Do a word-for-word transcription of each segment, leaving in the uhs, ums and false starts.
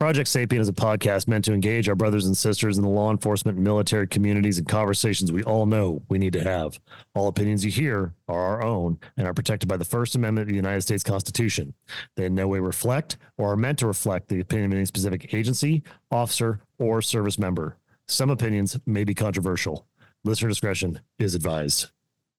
Project Sapien is a podcast meant to engage our brothers and sisters in the law enforcement and military communities in conversations we all know we need to have. All opinions you hear are our own and are protected by the First Amendment of the United States Constitution. They in no way reflect or are meant to reflect the opinion of any specific agency, officer, or service member. Some opinions may be controversial. Listener discretion is advised.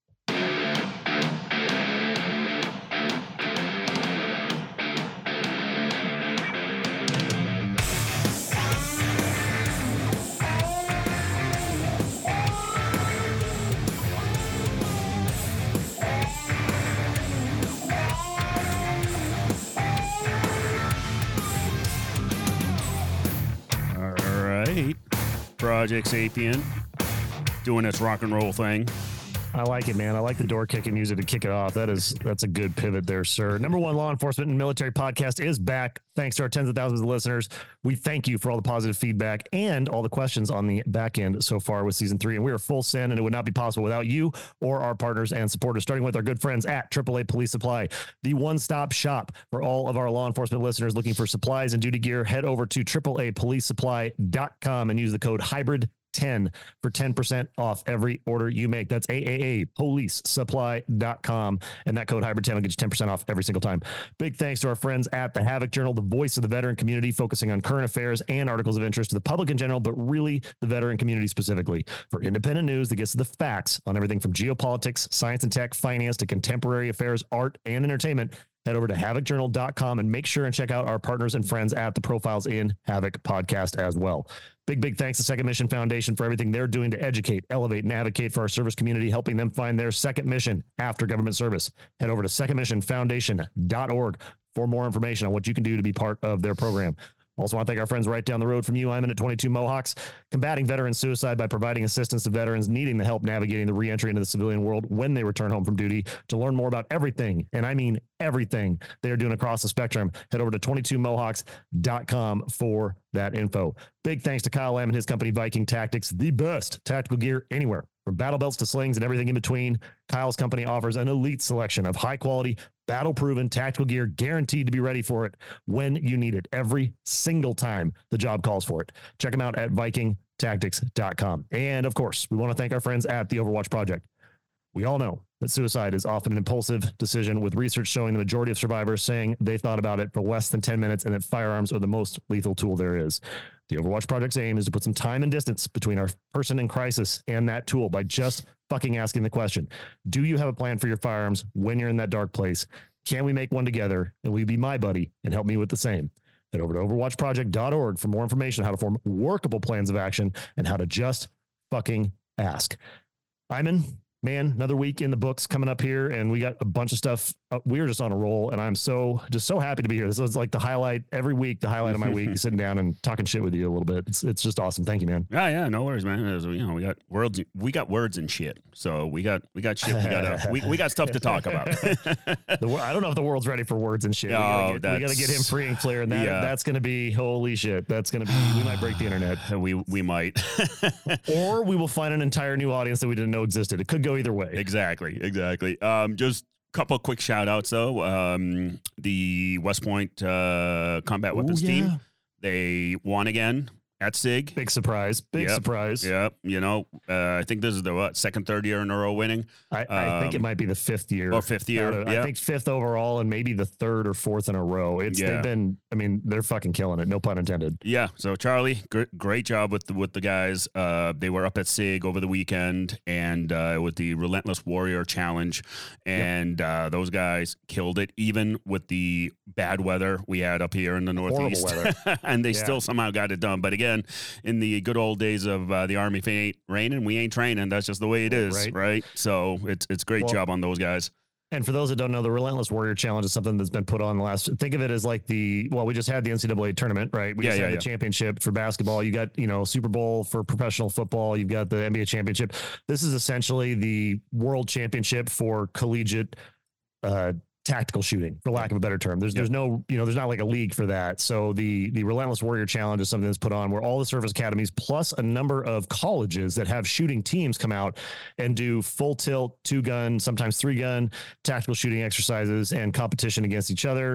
Project Sapien doing its rock and roll thing. I like it, man. I like the door kick and use it to kick it off. That is, that's a good pivot there, sir. Number one law enforcement and military podcast is back. Thanks to our tens of thousands of listeners. We thank you for all the positive feedback and all the questions on the back end so far with season three. And we are full send, and it would not be possible without you or our partners and supporters, starting with our good friends at triple A Police Supply, the one-stop shop for all of our law enforcement listeners looking for supplies and duty gear. Head over to triple A police supply dot com and use the code hybrid ten for ten percent off every order you make. That's triple A police supply dot com, and that code hybrid ten will get you ten percent off every single time. Big thanks to our friends at the Havoc Journal, the voice of the veteran community, focusing on current affairs and articles of interest to the public in general, but really the veteran community specifically, for independent news that gets to the facts on everything from geopolitics, science and tech, finance, to contemporary affairs, art, and entertainment. Head over to havoc journal dot com and make sure and check out our partners and friends at the Profiles in Havoc podcast as well. Big, big thanks to Second Mission Foundation for everything they're doing to educate, elevate, and advocate for our service community, helping them find their second mission after government service. Head over to second mission foundation dot org for more information on what you can do to be part of their program. Also want to thank our friends right down the road from you. I'm in at twenty-two Mohawks, combating veteran suicide by providing assistance to veterans needing the help navigating the reentry into the civilian world when they return home from duty. To learn more about everything, and I mean everything, they are doing across the spectrum, head over to twenty-two mohawks dot com for that info. Big thanks to Kyle Lamb and his company, Viking Tactics, the best tactical gear anywhere. From battle belts to slings and everything in between, Kyle's company offers an elite selection of high-quality, battle-proven tactical gear guaranteed to be ready for it when you need it every single time the job calls for it. Check them out at viking tactics dot com. And, of course, we want to thank our friends at the Overwatch Project. We all know that suicide is often an impulsive decision, with research showing the majority of survivors saying they thought about it for less than ten minutes and that firearms are the most lethal tool there is. The Overwatch Project's aim is to put some time and distance between our person in crisis and that tool by just fucking asking the question, do you have a plan for your firearms when you're in that dark place? Can we make one together? And will you be my buddy and help me with the same? Head over to overwatch project dot org for more information on how to form workable plans of action and how to just fucking ask. Iman, man, another week in the books coming up here, and we got a bunch of stuff. Uh, we're just on a roll, and I'm so just so happy to be here. This is like the highlight every week, the highlight of my week, sitting down and talking shit with you a little bit. It's it's just awesome. Thank you, man. Yeah, yeah, no worries, man. As, you know, we got words, we got words and shit. So we got we got shit. We got uh, we we got stuff to talk about. the, I don't know if the world's ready for words and shit. Oh, we gotta get him free and clear, and that yeah. that's gonna be holy shit. That's gonna be. We might break the internet. We we might, or we will find an entire new audience that we didn't know existed. It could go either way. Exactly, exactly. Um, just. Couple quick shout outs though. Um, the West Point uh, Combat Weapons Ooh, yeah. team, they won again at SIG. Big surprise. Big yep. surprise. Yep. You know, uh, I think this is the what, second, third year in a row winning. I, I um, think it might be the fifth year. Or fifth year. Of, yep. I think fifth overall and maybe the third or fourth in a row. It's yeah. They've been, I mean, they're fucking killing it. No pun intended. Yeah. So Charlie, great, great job with the, with the guys. Uh, they were up at SIG over the weekend and uh, with the Relentless Warrior Challenge. And yep. uh, those guys killed it, even with the bad weather we had up here in the Northeast. Horrible weather. And they yeah. still somehow got it done. But again, in the good old days of uh, the Army, if it ain't raining, we ain't training. That's just the way it is, right? right? So it's it's great well, job on those guys. And for those that don't know, the Relentless Warrior Challenge is something that's been put on the last, think of it as like the, well, we just had the N C double A tournament, right? We yeah, just yeah, had yeah. the championship for basketball. You got, you know, Super Bowl for professional football. You've got the N B A championship. This is essentially the world championship for collegiate uh, tactical shooting, for lack of a better term. There's, yep. there's no, you know, there's not like a league for that. So the, the Relentless Warrior Challenge is something that's put on where all the service academies plus a number of colleges that have shooting teams come out and do full tilt, two gun, sometimes three gun tactical shooting exercises and competition against each other.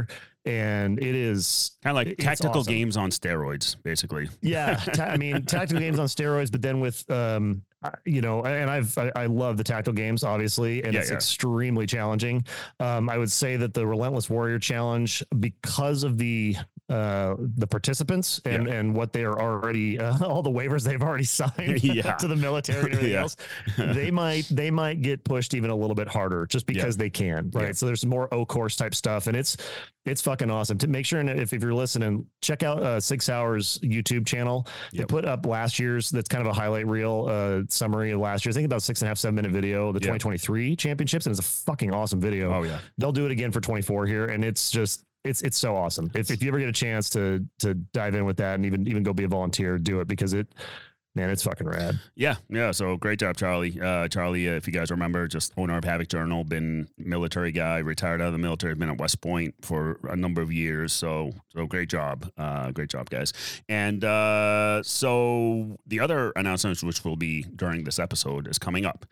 and it is kind of like tactical awesome. games on steroids, basically. Yeah, ta- I mean tactical games on steroids, but then with um, you know, and I've I, I love the tactical games, obviously, and Yeah, it's yeah. extremely challenging. Um, I would say that the Relentless Warrior Challenge, because of the uh the participants and Yeah. and what they are already uh, all the waivers they've already signed Yeah. to the military and everything Yeah. else, they might they might get pushed even a little bit harder just because they can, right? Yeah. So there's more O course type stuff, and it's it's fucking awesome. To make sure, and if, if you're listening, check out uh Six Hours YouTube channel. They Yep. put up last year's, that's kind of a highlight reel uh summary of last year. I think about six and a half seven minute video, the Yep. twenty twenty-three championships, and it's a fucking awesome video. Oh yeah. They'll do it again for twenty-four here, and it's just it's it's so awesome. If if you ever get a chance to to dive in with that and even even go be a volunteer, do it, because it, man, it's fucking rad. Yeah, yeah. So great job, Charlie. Uh, Charlie, uh, if you guys remember, just owner of Havoc Journal, been military guy, retired out of the military, been at West Point for a number of years. So, so great job, uh, great job, guys. And uh, so the other announcements, which will be during this episode, is coming up.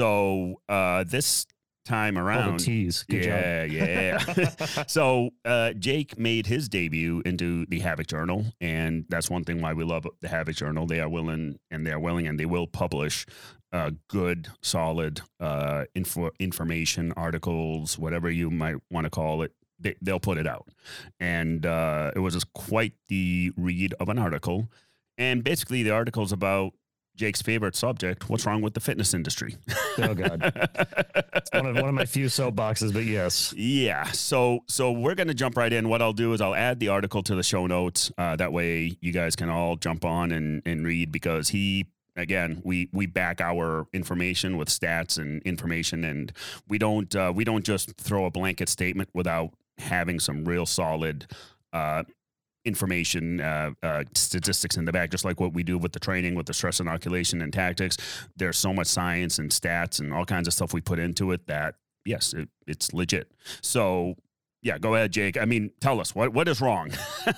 So uh, this time around, All the tease. Good yeah, job. yeah. So uh, Jake made his debut into the Havoc Journal, and that's one thing why we love the Havoc Journal. They are willing, and they are willing, and they will publish uh, good, solid uh, info, information, articles, whatever you might want to call it. They, they'll put it out, and uh, it was just quite the read of an article, and basically the article's about Jake's favorite subject: what's wrong with the fitness industry? Oh God, it's one of one of my few soapboxes, but yes. Yeah. So so we're gonna jump right in. What I'll do is I'll add the article to the show notes. Uh, that way you guys can all jump on and, and read, because he, again, we we back our information with stats and information, and we don't uh, we don't just throw a blanket statement without having some real solid uh, information, uh, uh, statistics in the back, just like what we do with the training, with the stress inoculation and tactics. There's so much science and stats and all kinds of stuff we put into it that, yes, it, it's legit. So, yeah, go ahead, Jake. I mean, tell us what what is wrong.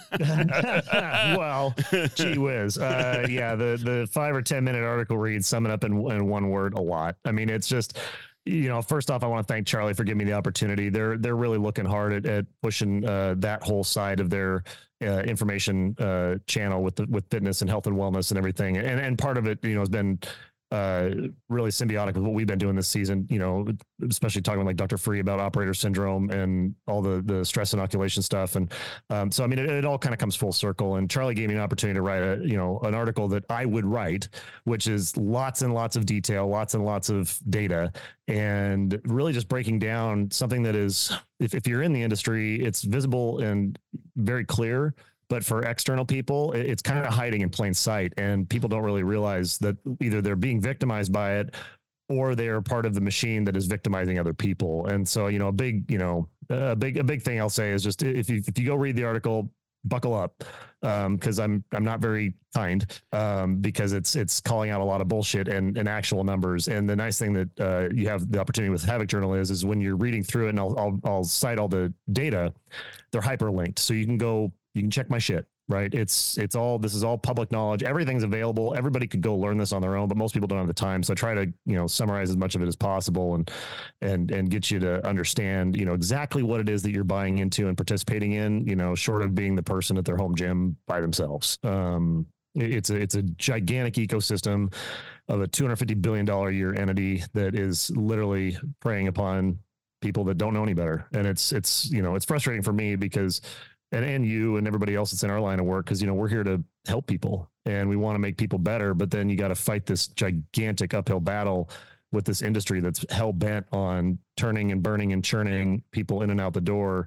Well, gee whiz. Uh, yeah, the the five or ten minute article reads sum it up in, in one word: a lot. I mean, it's just, you know, first off, I want to thank Charlie for giving me the opportunity. They're they're really looking hard at, at pushing uh, that whole side of their uh, information uh, channel with the, with fitness and health and wellness and everything. And and part of it, you know, has been uh, really symbiotic with what we've been doing this season, you know, especially talking with like Doctor Free about operator syndrome and all the, the stress inoculation stuff. And um, so, I mean, it, it all kind of comes full circle, and Charlie gave me an opportunity to write a, you know, an article that I would write, which is lots and lots of detail, lots and lots of data, and really just breaking down something that is, if, if you're in the industry, it's visible and very clear. But for external people, it's kind of hiding in plain sight, and people don't really realize that either they're being victimized by it or they are part of the machine that is victimizing other people. And so, you know, a big, you know, a big, a big thing I'll say is just, if you, if you go read the article, buckle up. Um, cause I'm, I'm not very kind, um, because it's, it's calling out a lot of bullshit and, and actual numbers. And the nice thing that, uh, you have the opportunity with Havoc Journal is, is when you're reading through it, and I'll, I'll, I'll cite all the data, they're hyperlinked. So you can go, you can check my shit, right? It's, it's all, this is all public knowledge. Everything's available. Everybody could go learn this on their own, but most people don't have the time. So I try to, you know, summarize as much of it as possible, and, and, and get you to understand, you know, exactly what it is that you're buying into and participating in, you know, short of being the person at their home gym by themselves. Um, it's a, it's a gigantic ecosystem of a two hundred fifty billion dollars a year entity that is literally preying upon people that don't know any better. And it's, it's, you know, it's frustrating for me because, and, and you and everybody else that's in our line of work, because, you know, we're here to help people and we want to make people better, but then you got to fight this gigantic uphill battle with this industry that's hell bent on turning and burning and churning people in and out the door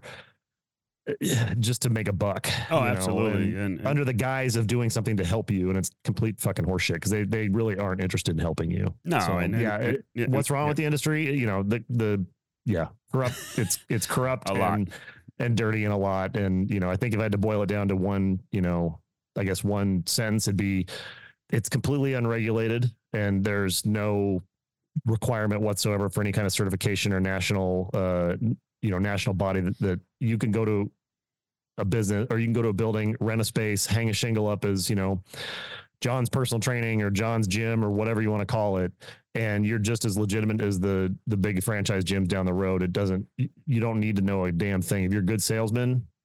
just to make a buck. Oh, you know, absolutely. and And, and under the guise of doing something to help you. And it's complete fucking horseshit, because they, they really aren't interested in helping you. no, So, and, and, yeah. and- it- and- what's wrong yeah. with the industry? You know, the, the, yeah, corrupt. It's, it's corrupt A lot. and, and dirty and a lot. And, you know, I think if I had to boil it down to one, you know, I guess one sentence, it'd be, it's completely unregulated and there's no requirement whatsoever for any kind of certification or national, uh, you know, national body that, that you can go to a business, or you can go to a building, rent a space, hang a shingle up as, you know, John's personal training or John's gym or whatever you want to call it. And you're just as legitimate as the, the big franchise gyms down the road. It doesn't, you don't need to know a damn thing. If you're a good salesman,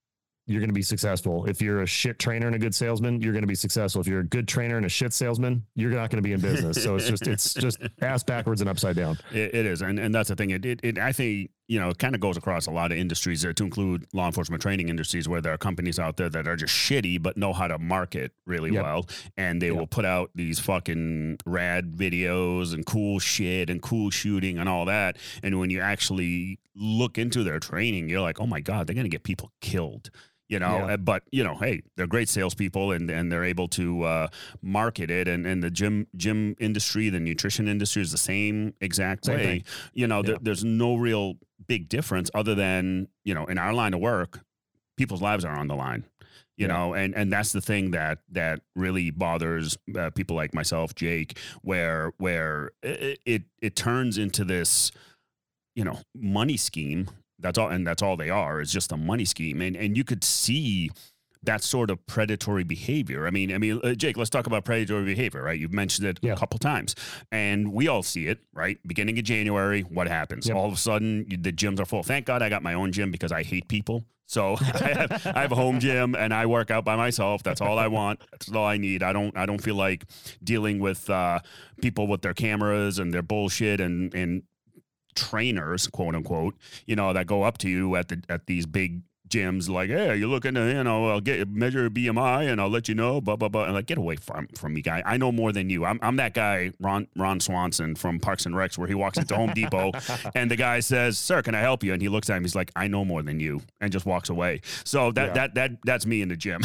you're going to be successful. If you're a shit trainer and a good salesman, you're going to be successful. If you're a good trainer and a shit salesman, you're not going to be in business. So it's just, it's just ass backwards and upside down. It, it is. And, and that's the thing. It, it, it I think, you know, it kind of goes across a lot of industries there, to include law enforcement training industries, where there are companies out there that are just shitty, but know how to market really Yep. well. And they Yep. will put out these fucking rad videos and cool shit and cool shooting and all that. And when you actually look into their training, you're like, oh my God, they're going to get people killed. You know, Yeah. but you know, hey, they're great salespeople, and, and they're able to uh, market it. And, and the gym gym industry, the nutrition industry is the same exact Same way. thing. You know, Yeah. there, there's no real big difference other than, you know, in our line of work, people's lives are on the line. You Yeah. know, and, and that's the thing that that really bothers uh, people like myself, Jake, where where it, it it turns into this, you know, money scheme. That's all, and that's all they are, is just a money scheme. And and you could see that sort of predatory behavior. I mean, I mean, uh, Jake, let's talk about predatory behavior, right? You've mentioned it Yeah. a couple times, and we all see it, right? Beginning of January, what happens? Yep. All of a sudden, you- the gyms are full. Thank God I got my own gym, because I hate people. So I have, I have a home gym, and I work out by myself. That's all I want. That's all I need. I don't I don't feel like dealing with uh, people with their cameras and their bullshit and and trainers, quote unquote, you know, that go up to you at the at these big gyms, like, hey, you're looking to, you know, I'll get measure your B M I and I'll let you know, blah blah blah. And like, get away from from me, guy. I know more than you. I'm I'm that guy, Ron Ron Swanson from Parks and Recs, where he walks into Home Depot and the guy says, "Sir, can I help you?" And he looks at him, he's like, "I know more than you," and just walks away. So that Yeah. that that that's me in the gym.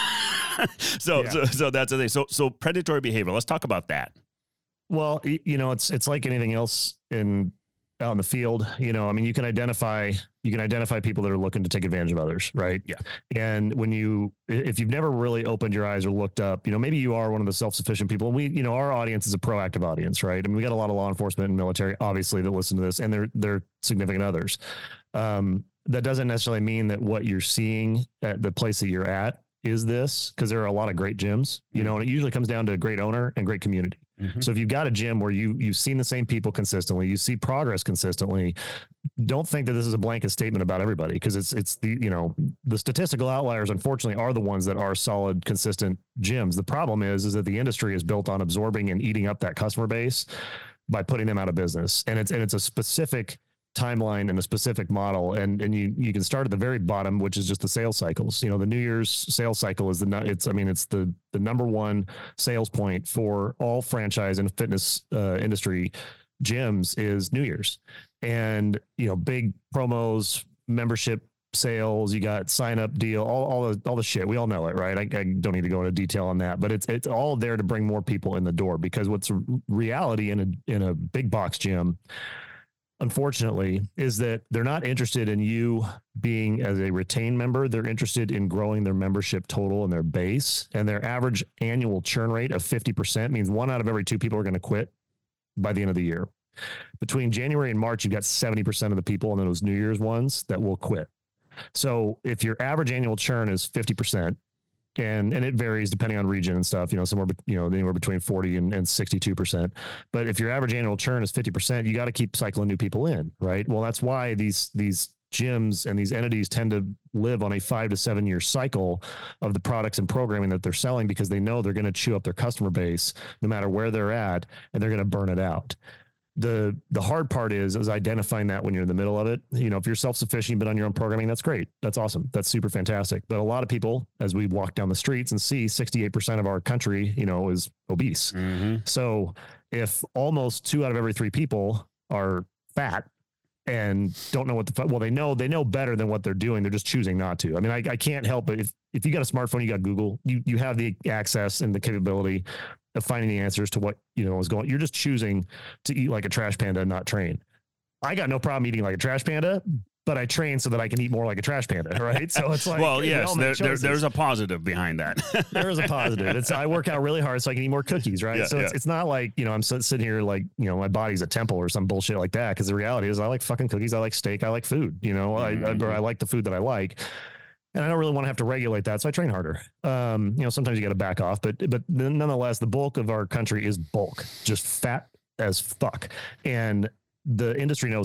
so, Yeah. so so that's the thing. So so predatory behavior. Let's talk about that. Well, y- you know, it's it's like anything else in out in the field. You know, I mean, you can identify you can identify people that are looking to take advantage of others, right? Yeah. And when you, if you've never really opened your eyes or looked up, you know, maybe you are one of the self-sufficient people. And we, you know, our audience is a proactive audience, right? I mean, we got a lot of law enforcement and military, obviously, that listen to this, and they're they're significant others. Um, that doesn't necessarily mean that what you're seeing at the place that you're at is this, because there are a lot of great gyms, you know, and it usually comes down to a great owner and great community. Mhm. So if you've got a gym where you you've seen the same people consistently, you see progress consistently, don't think that this is a blanket statement about everybody, because it's it's the, you know, the statistical outliers, unfortunately, are the ones that are solid, consistent gyms. The problem is is that the industry is built on absorbing and eating up that customer base by putting them out of business. And it's and it's a specific timeline and a specific model, and and you you can start at the very bottom, which is just the sales cycles. You know, the New Year's sales cycle is the nu- it's I mean it's the the number one sales point for all franchise and fitness uh, industry gyms is New Year's. And you know, big promos, membership sales, you got sign up deal, all all the all the shit. We all know it, right? I, I don't need to go into detail on that, but it's it's all there to bring more people in the door, because what's reality in a in a big box gym, unfortunately, is that they're not interested in you being as a retained member. They're interested in growing their membership total and their base. And their average annual churn rate of fifty percent means one out of every two people are going to quit by the end of the year. Between January and March, you've got seventy percent of the people in those New Year's ones that will quit. So if your average annual churn is fifty percent, and and it varies depending on region and stuff, you know, somewhere, you know, anywhere between forty and, and sixty-two percent. But if your average annual churn is fifty percent, you got to keep cycling new people in, right? Well, that's why these these gyms and these entities tend to live on a five to seven year cycle of the products and programming that they're selling, because they know they're going to chew up their customer base no matter where they're at, and they're going to burn it out. The the hard part is is identifying that when you're in the middle of it. You know, if you're self-sufficient, you've been on your own programming, that's great. That's awesome. That's super fantastic. But a lot of people, as we walk down the streets and see, sixty-eight percent of our country, you know, is obese. Mm-hmm. So if almost two out of every three people are fat and don't know what the, well, they know, they know better than what they're doing. They're just choosing not to. I mean, I, I can't help it. If, if you got a smartphone, you got Google, you, you have the access and the capability of finding the answers to what, you know, is going, you're just choosing to eat like a trash panda and not train. I got no problem eating like a trash panda, but I train so that I can eat more like a trash panda. Right. So it's like, Well, we yes, all make there, there, choices. there's a positive behind that. There is a positive. It's I work out really hard so I can eat more cookies, right? Yeah, so it's, yeah. it's not like, you know, I'm sit- sitting here like, you know, my body's a temple or some bullshit like that. Because the reality is I like fucking cookies. I like steak. I like food. You know, Mhm. I, I, I like the food that I like. And I don't really want to have to regulate that. So I train harder. Um, you know, sometimes you got to back off, but, but nonetheless, the bulk of our country is bulk, just fat as fuck. And the industry knows that.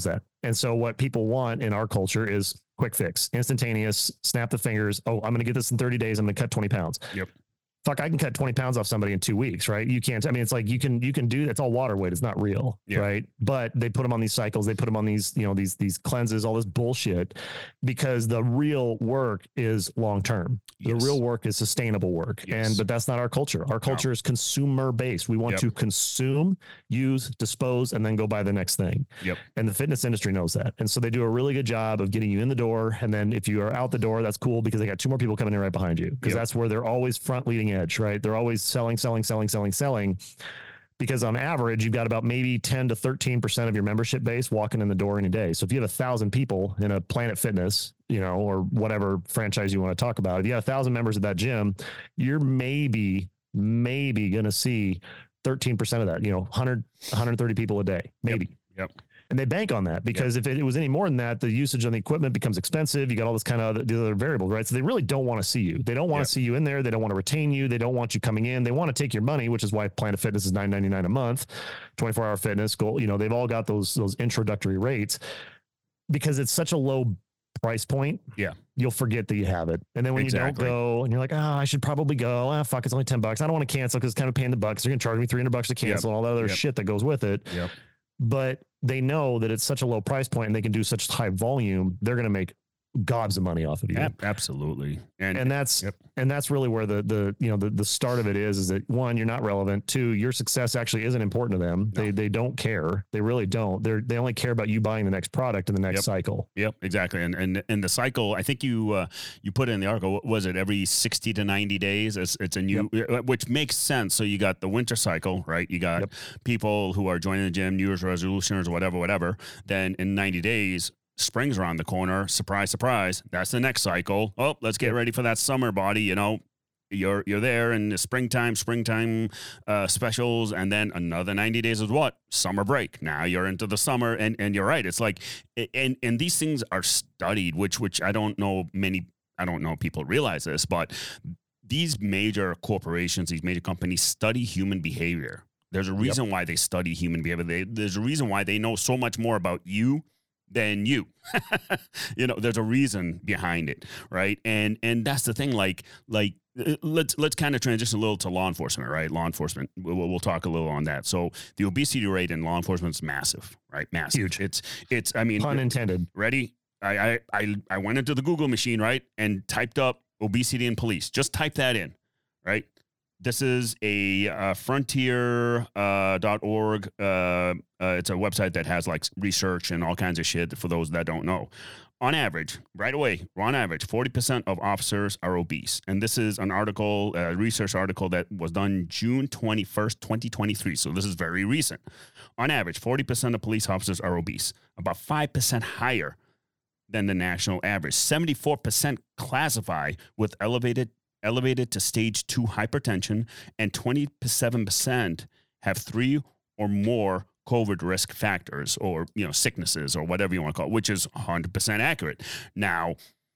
And so what people want in our culture is quick fix, instantaneous, snap the fingers. Oh, I'm going to get this in thirty days. I'm going to cut twenty pounds. Yep. Fuck, I can cut twenty pounds off somebody in two weeks, right? You can't, I mean, it's like you can, you can do, it's all water weight. It's not real, yeah. right? But they put them on these cycles. They put them on these, you know, these, these cleanses, all this bullshit, because the real work is long-term. Yes. The real work is sustainable work. Yes. And, but that's not our culture. Our culture no. is consumer based. We want yep. to consume, use, dispose, and then go buy the next thing. Yep. And the fitness industry knows that. And so they do a really good job of getting you in the door. And then if you are out the door, that's cool because they got two more people coming in right behind you. Because yep. that's where they're always front leading edge, right? They're always selling, selling, selling, selling, selling. Because on average, you've got about maybe ten to thirteen percent of your membership base walking in the door in a day. So if you have a thousand people in a Planet Fitness, you know, or whatever franchise you want to talk about, if you have a thousand members at that gym, you're maybe, maybe going to see thirteen percent of that, you know, one hundred, one hundred thirty people a day, maybe. Yep. yep. And they bank on that because yep. if it was any more than that, the usage on the equipment becomes expensive. You got all this kind of other, the other variables, right? So they really don't want to see you. They don't want yep. to see you in there. They don't want to retain you. They don't want you coming in. They want to take your money, which is why Planet Fitness is nine ninety-nine a month, twenty-four hour fitness goal. You know, they've all got those, those introductory rates because it's such a low price point. Yeah. You'll forget that you have it. And then when exactly. you don't go and you're like, oh, I should probably go. Ah, fuck, it's only ten bucks. I don't want to cancel because it's kind of paying the bucks. They're going to charge me three hundred bucks to cancel yep. and all that other yep. shit that goes with it. Yep. But they know that it's such a low price point and they can do such high volume. They're going to make gobs of money off of you. Absolutely. And, and that's, yep. and that's really where the, the, you know, the, the start of it is, is that one, you're not relevant. Two, your success actually isn't important to them. No. They, they don't care. They really don't. They're, they only care about you buying the next product in the next yep. cycle. Yep, exactly. And, and, and the cycle, I think you, uh, you put it in the article, what was it every sixty to ninety days? It's, it's a new, yep. which makes sense. So you got the winter cycle, right? You got yep. people who are joining the gym, New Year's resolutions or whatever, whatever. Then in ninety days, spring's around the corner. Surprise, surprise. That's the next cycle. Oh, let's get ready for that summer body. You know, you're you're there in the springtime, springtime uh, specials, and then another ninety days is what? Summer break. Now you're into the summer, and and you're right. It's like, and and these things are studied, which which I don't know many. I don't know if people realize this, but these major corporations, these major companies study human behavior. There's a reason yep. why they study human behavior. They, there's a reason why they know so much more about you than you. You know, there's a reason behind it, right? And and that's the thing. Like like let's let's kind of transition a little to law enforcement, right? Law enforcement. We'll, we'll talk a little on that. So the obesity rate in law enforcement is massive, right? Massive. Huge. It's it's. I mean, pun intended. Ready? I I I I went into the Google machine, right, and typed up obesity in police. Just type that in, right? This is a uh, frontier dot org. Uh, uh, uh, it's a website that has like research and all kinds of shit for those that don't know. On average, right away, on average, forty percent of officers are obese. And this is an article, a research article that was done June twenty-first, twenty twenty-three. So this is very recent. On average, forty percent of police officers are obese, about five percent higher than the national average. seventy-four percent classify with elevated elevated to stage two hypertension, and twenty-seven percent have three or more COVID risk factors, or, you know, sicknesses or whatever you want to call it, which is one hundred percent accurate. Now,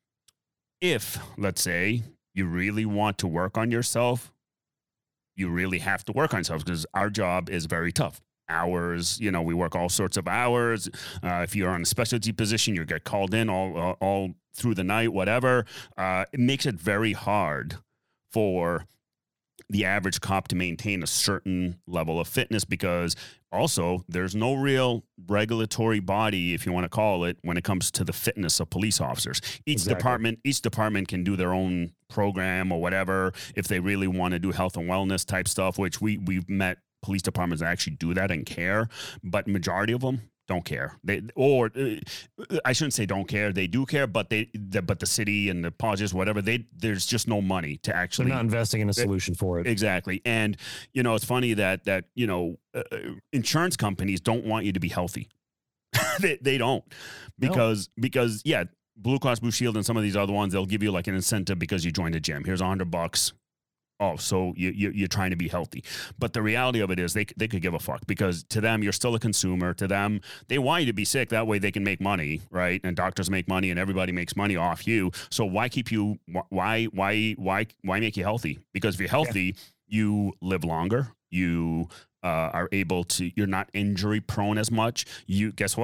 if, let's say, you really want to work on yourself, you really have to work on yourself because our job is very tough. Hours, you know, we work all sorts of hours. Uh, if you're on a specialty position, you get called in all all, all through the night, whatever. Uh, it makes it very hard for the average cop to maintain a certain level of fitness, because also there's no real regulatory body, if you want to call it, when it comes to the fitness of police officers. Each exactly. department, each department can do their own program or whatever if they really want to do health and wellness type stuff, which we we've met police departments that actually do that and care, but majority of them don't care. They, or uh, I shouldn't say don't care. They do care, but they, the, but the city and the politicians, whatever, they, there's just no money to actually. They're not investing in a solution for it. Exactly. And, you know, it's funny that, that, you know, uh, insurance companies don't want you to be healthy. they, they don't, because, no. because yeah, Blue Cross Blue Shield and some of these other ones, they'll give you like an incentive because you joined a gym. Here's a hundred bucks. Oh, so you, you, you're trying to be healthy. But the reality of it is they they could give a fuck, because to them, you're still a consumer. To them, they want you to be sick. That way they can make money, right? And doctors make money and everybody makes money off you. So why keep you, why, why, why, why make you healthy? Because if you're healthy, yeah. you live longer. You uh, are able to, you're not injury prone as much. You, guess what?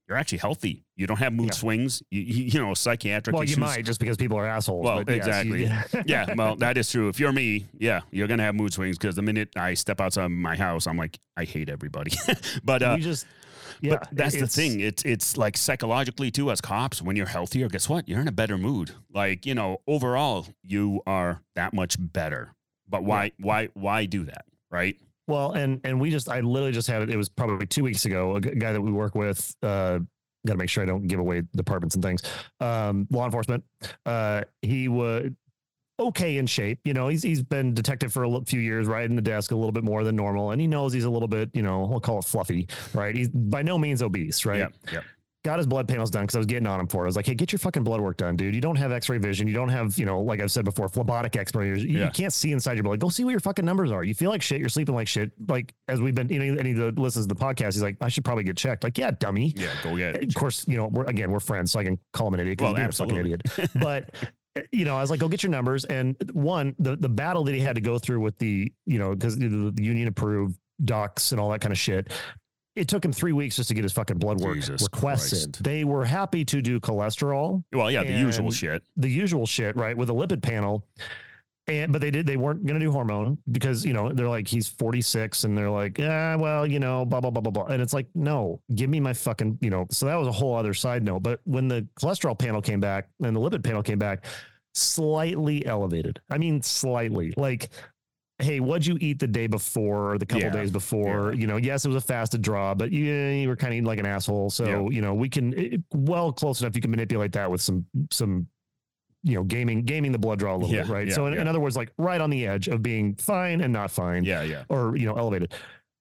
you're actually healthy. You don't have mood Yeah. swings. You, you, you know, psychiatric Well, issues. you might just because people are assholes. Well, but yes, exactly. you- Yeah, well, that is true. If you're me, yeah, you're gonna have mood swings because the minute I step outside my house, I'm like, I hate everybody. but uh, we just, yeah, but that's the it's- thing. It's it's like psychologically too, as cops, when you're healthier, guess what? You're in a better mood. Like, you know, overall, you are that much better. But why why why do that? Right? Well, and and we just, I literally just had it. It was probably two weeks ago. A g- guy that we work with, uh, got to make sure I don't give away departments and things. Um, law enforcement. Uh, he would okay in shape. You know, he's he's been detective for a l- few years, riding the desk a little bit more than normal, and he knows he's a little bit, you know, we'll call it fluffy, right? He's by no means obese, right? Yeah. Yeah. Got his blood panels done because I was getting on him for it. I was like, hey, get your fucking blood work done, dude. You don't have x-ray vision. You don't have, you know, like I've said before, phlebotic x-ray. You, Yeah. you can't see inside your blood. Go see what your fucking numbers are. You feel like shit. You're sleeping like shit. Like, as we've been, you know, any of the listens to the podcast, he's like, I should probably get checked. Like, yeah, dummy. Yeah. Go get it. Of course, you know, we're, again, we're friends, so I can call him an idiot because Well, he's being a fucking absolutely. idiot. But, you know, I was like, go get your numbers. And one, the, the battle that he had to go through with the, you know, because the, the union approved docs and all that kind of shit. It took him three weeks just to get his fucking blood work Jesus requests in. Christ. They were happy to do cholesterol, Well, yeah, the usual and shit. the usual shit, right, with a lipid panel. And but they did they weren't going to do hormone because, you know, they're like, he's forty-six and they're like, yeah, well, you know, blah blah blah blah blah. And it's like, no, give me my fucking, you know. So that was a whole other side note. But when the cholesterol panel came back and the lipid panel came back, slightly elevated. I mean, slightly. Like, hey, what'd you eat the day before or the couple Yeah, days before? yeah. You know, yes, it was a fasted draw, but you, you were kind of like an asshole. So, Yeah. you know, we can it, well close enough. You can manipulate that with some, some, you know, gaming, gaming the blood draw a little Yeah, bit. Right. yeah, so in, yeah. in other words, like right on the edge of being fine and not fine Yeah. Yeah. or, you know, elevated.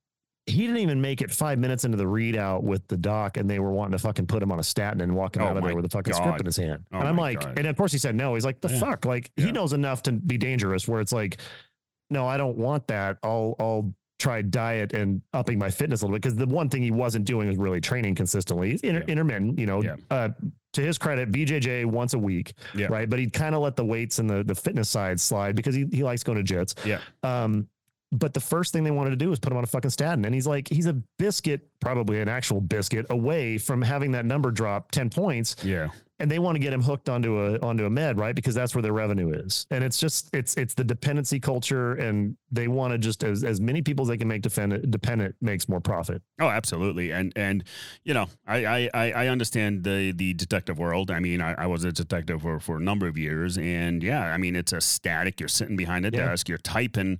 He didn't even make it five minutes into the readout with the doc and they were wanting to fucking put him on a statin and walk him Oh out of my there with a fucking God. script in his hand. Oh and I'm my like, God. and of course he said no. He's like, the Yeah. fuck? Like Yeah. he knows enough to be dangerous where it's like, no, I don't want that. I'll, I'll try diet and upping my fitness a little bit. Cause the one thing he wasn't doing was really training consistently. He's inter- Yeah. intermittent, you know, Yeah. uh, to his credit, B J J once a week. Yeah. Right. But he'd kind of let the weights and the, the fitness side slide because he, he likes going to jits. Yeah. Um, but the first thing they wanted to do was put him on a fucking statin. And he's like, he's a biscuit, probably an actual biscuit away from having that number drop ten points. Yeah. And they want to get him hooked onto a, onto a med, right? Because that's where their revenue is. And it's just, it's, it's the dependency culture. And they want to just, as, as many people as they can make dependent, dependent makes more profit. Oh, absolutely. And, and, you know, I, I, I I understand the, the detective world. I mean, I, I was a detective for, for a number of years and yeah, I mean, it's a static, you're sitting behind a Yeah. desk, you're typing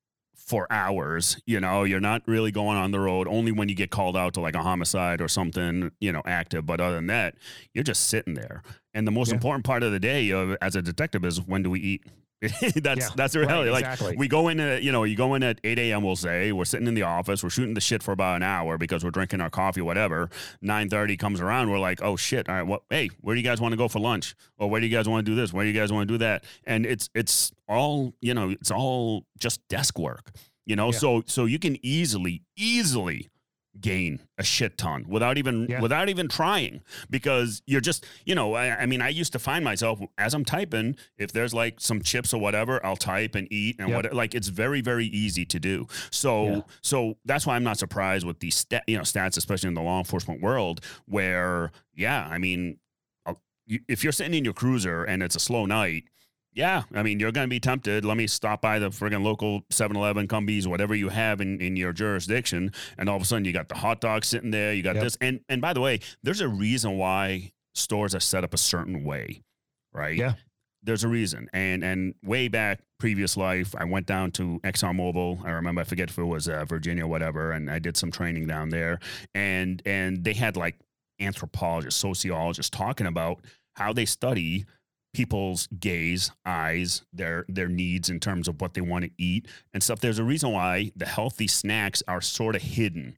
for hours, you know, you're not really going on the road only when you get called out to like a homicide or something, you know, active. But other than that, you're just sitting there. And the most Yeah. important part of the day uh, as a detective is when do we eat? that's Yeah, that's the right, reality. Like exactly. we go in at, you know, you go in at eight a.m. We'll say we're sitting in the office, we're shooting the shit for about an hour because we're drinking our coffee, whatever. nine thirty comes around, we're like, oh shit, all right, what? Hey, where do you guys want to go for lunch? Or where do you guys want to do this? Where do you guys want to do that? And it's it's all, you know, it's all just desk work, you know. Yeah. So so you can easily easily gain a shit ton without even Yeah. without even trying because you're just, you know, I, I mean, I used to find myself as I'm typing, if there's like some chips or whatever, I'll type and eat and Yep. what, like it's very, very easy to do. So, Yeah. so that's why I'm not surprised with these stat, you know, stats, especially in the law enforcement world where, yeah, I mean, I'll- you- if you're sitting in your cruiser and it's a slow night, yeah, I mean, you're going to be tempted. Let me stop by the friggin' local seven eleven, Cumbies, whatever you have in, in your jurisdiction. And all of a sudden you got the hot dog sitting there. You got Yep. this. And, and by the way, there's a reason why stores are set up a certain way, right? Yeah. There's a reason. And, and way back previous life, I went down to ExxonMobil. I remember, I forget if it was uh, Virginia or whatever. And I did some training down there and, and they had like anthropologists, sociologists talking about how they study people's gaze, eyes, their their needs in terms of what they want to eat and stuff. There's a reason why the healthy snacks are sort of hidden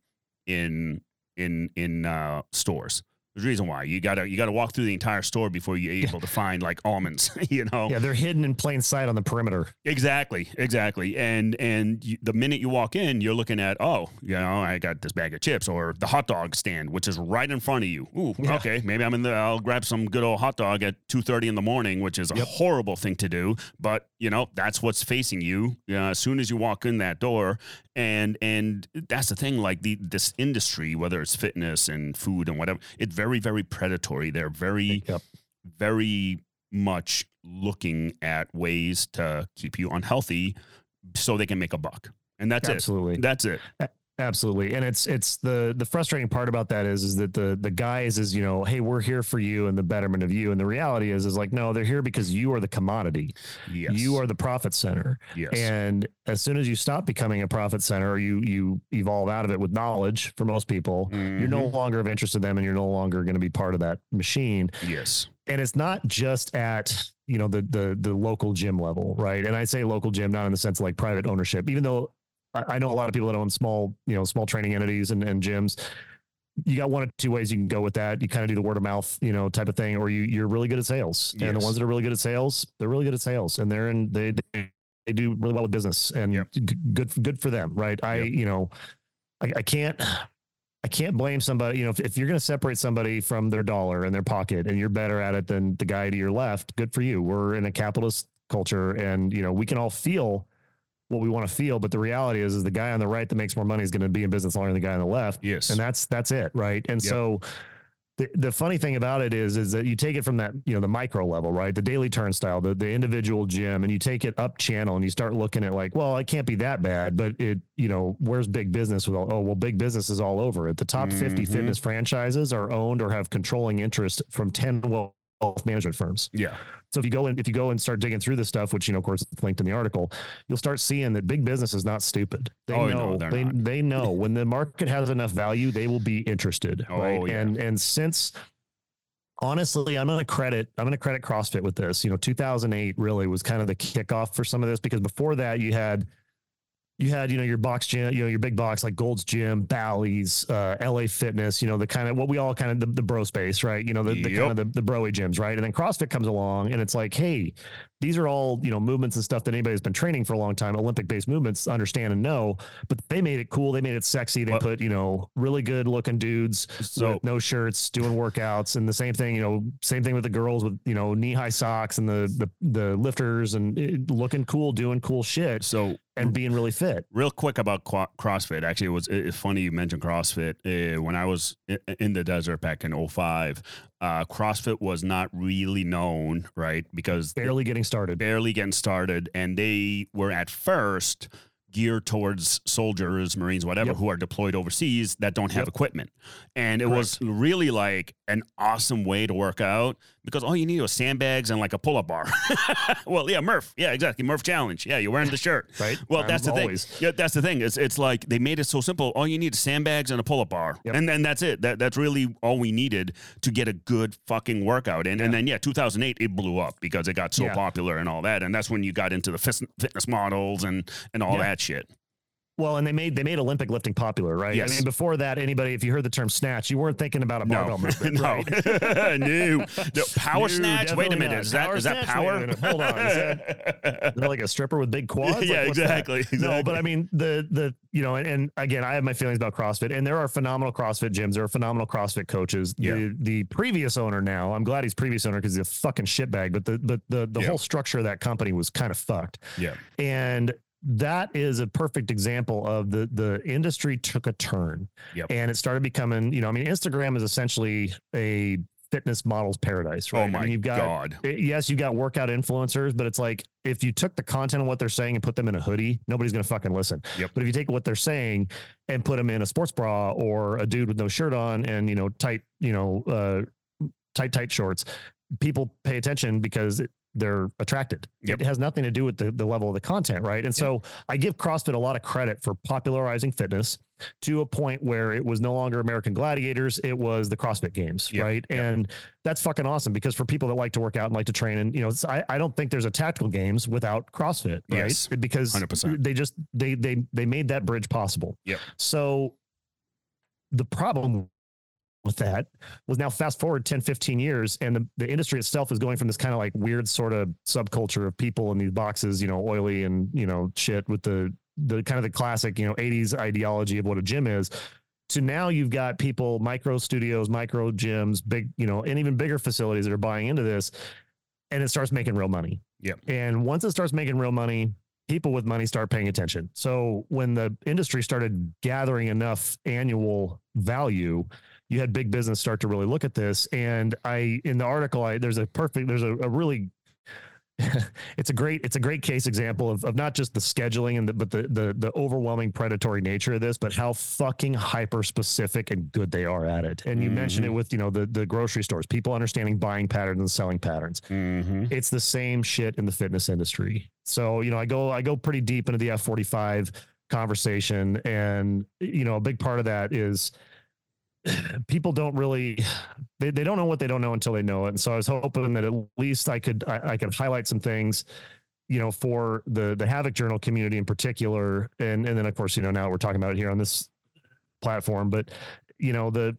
in in in uh, stores. There's a reason why you gotta you gotta walk through the entire store before you're able to find like almonds. You know, Yeah. They're hidden in plain sight on the perimeter. exactly, exactly. And and you, the minute you walk in, you're looking at, oh, you know, I got this bag of chips or the hot dog stand, which is right in front of you. Ooh, Yeah. okay, maybe I'm in the. I'll grab some good old hot dog at two thirty in the morning, which is a Yep. horrible thing to do. But you know, that's what's facing you uh, as soon as you walk in that door. And and that's the thing, like the this industry, whether it's fitness and food and whatever, it's very, very predatory. They're very, Yep. very much looking at ways to keep you unhealthy so they can make a buck. And that's Absolutely. it. That's it. Absolutely. And it's, it's the, the frustrating part about that is, is that the, the guys is, you know, hey, we're here for you and the betterment of you. And the reality is, is like, no, they're here because you are the commodity. Yes. You are the profit center. Yes. And as soon as you stop becoming a profit center, or you, you evolve out of it with knowledge for most people, Mm-hmm. you're no longer of interest to them and you're no longer going to be part of that machine. Yes. And it's not just at, you know, the, the, the local gym level. Right. And I say local gym, not in the sense of like private ownership, even though I know a lot of people that own small, you know, small training entities and, and gyms. You got one of two ways you can go with that. You kind of do the word of mouth, you know, type of thing, or you, you're really good at sales. Yes. And the ones that are really good at sales, they're really good at sales, and they're in, they, they, they do really well with business, and Yep. g- good, good for them. Right. I, Yep. you know, I, I can't, I can't blame somebody, you know, if, if you're going to separate somebody from their dollar and their pocket and you're better at it than the guy to your left, good for you. We're in a capitalist culture, and, you know, we can all feel what we want to feel, but the reality is, is the guy on the right that makes more money is going to be in business longer than the guy on the left. Yes. And that's, that's it. Right. And Yep. so the, the funny thing about it is, is that you take it from that, you know, the micro level, right? The daily turnstile, the, the individual gym, and you take it up channel and you start looking at like, well, it can't be that bad, but it, you know, where's big business with all, oh, well, big business is all over it. The top fifty Mhm. fitness franchises are owned or have controlling interest from ten wealth management firms. Yeah. So if you go in, if you go and start digging through this stuff, which, you know, of course, it's linked in the article, you'll start seeing that big business is not stupid. They Oh, no, know, they're they, not. they know when the market has enough value, they will be interested. Oh, right. yeah. And, and since honestly, I'm going to credit, I'm going to credit CrossFit with this, you know, two thousand eight really was kind of the kickoff for some of this, because before that you had, you had, you know, your box gym, you know, your big box like Gold's Gym, Bally's, uh, L A Fitness, you know, the kind of what we all kind of the, the bro space, right? You know, the, the Yep. kind of the, the broy gyms, right? And then CrossFit comes along and it's like, hey, these are all, you know, movements and stuff that anybody who's been training for a long time, Olympic based movements, understand and know, but they made it cool. They made it sexy. They Well- put, you know, really good looking dudes So- with no shirts doing workouts, and the same thing, you know, same thing with the girls with, you know, knee high socks and the, the, the lifters and it, looking cool, doing cool shit So and being really fit. real quick about Qu- CrossFit. Actually, it was it's funny you mentioned CrossFit. Uh, when I was i- in the desert back in oh five, uh, CrossFit was not really known, right? Because Barely getting started. barely getting started, and they were at first geared towards soldiers, Marines, whatever, Yep. who are deployed overseas that don't have Yep. equipment. And it was really like an awesome way to work out, because all you need was sandbags and like a pull-up bar. Well, yeah, Murph. Yeah, exactly. Murph Challenge. Yeah, you're wearing the shirt. Right. Well, Um, that's the always. thing. Yeah, that's the thing. It's it's like they made it so simple. All you need is sandbags and a pull-up bar, Yep. and then that's it. That that's really all we needed to get a good fucking workout. And and then yeah, two thousand eight it blew up because it got so Yeah. popular and all that. And that's when you got into the fis- fitness models and and all Yeah. that shit. Well, and they made they made Olympic lifting popular, right? Yes. I mean, before that, anybody, if you heard the term snatch, you weren't thinking about a barbell No, movement, no, right? no. No, Power No, snatch. Wait a definitely minute. not. Is that Power is that snatch? Wait a power? minute. Hold on. Is that- They're like a stripper with big quads. Yeah, Like, what's that? exactly, exactly. No, but I mean the the you know, and, and again, I have my feelings about CrossFit, and there are phenomenal CrossFit gyms. There are phenomenal CrossFit coaches. Yeah. The the previous owner now, I'm glad he's previous owner because he's a fucking shitbag. But the the the, the Yeah. whole structure of that company was kind of fucked. Yeah. And that is a perfect example of the the industry took a turn. Yep. And it started becoming, you know, I mean, Instagram is essentially a fitness model's paradise, right? Oh my I mean, you've got god. it- yes, you got workout influencers, but it's like if you took the content of what they're saying and put them in a hoodie, nobody's going to fucking listen. Yep. But if you take what they're saying and put them in a sports bra or a dude with no shirt on and, you know, tight, you know, uh, tight, tight shorts, people pay attention because it, they're attracted. Yep. It has nothing to do with the, the level of the content, right? And so I give CrossFit a lot of credit for popularizing fitness to a point where it was no longer American Gladiators, it was the CrossFit Games, Yep. right? Yep. And that's fucking awesome because for people that like to work out and like to train, and you know, it's, I, I don't think there's a tactical games without CrossFit, right? Yes. Because one hundred percent. they just they they they made that bridge possible. Yep. So the problem with that was now fast forward ten, fifteen years and the, the industry itself is going from this kind of like weird sort of subculture of people in these boxes, you know, oily and, you know, shit with the, the kind of the classic, you know, eighties ideology of what a gym is, to now you've got people, micro studios, micro gyms, big, you know, and even bigger facilities that are buying into this, and it starts making real money. Yep. And once it starts making real money, people with money start paying attention. So when the industry started gathering enough annual value, you had big business start to really look at this. And I, in the article, I, there's a perfect, there's a, a really, it's a great, it's a great case example of, of not just the scheduling and the, but the, the, the overwhelming predatory nature of this, but how fucking hyper specific and good they are at it. And you mm-hmm. mentioned it with, you know, the, the grocery stores, people understanding buying patterns and selling patterns. Mm-hmm. It's the same shit in the fitness industry. So, you know, I go, I go pretty deep into the F forty-five conversation, and, you know, a big part of that is people don't really, they, they don't know what they don't know until they know it. And so I was hoping that at least I could, I, I could highlight some things, you know, for the, the Havoc Journal community in particular. And, and then of course, you know, now we're talking about it here on this platform, but you know, the,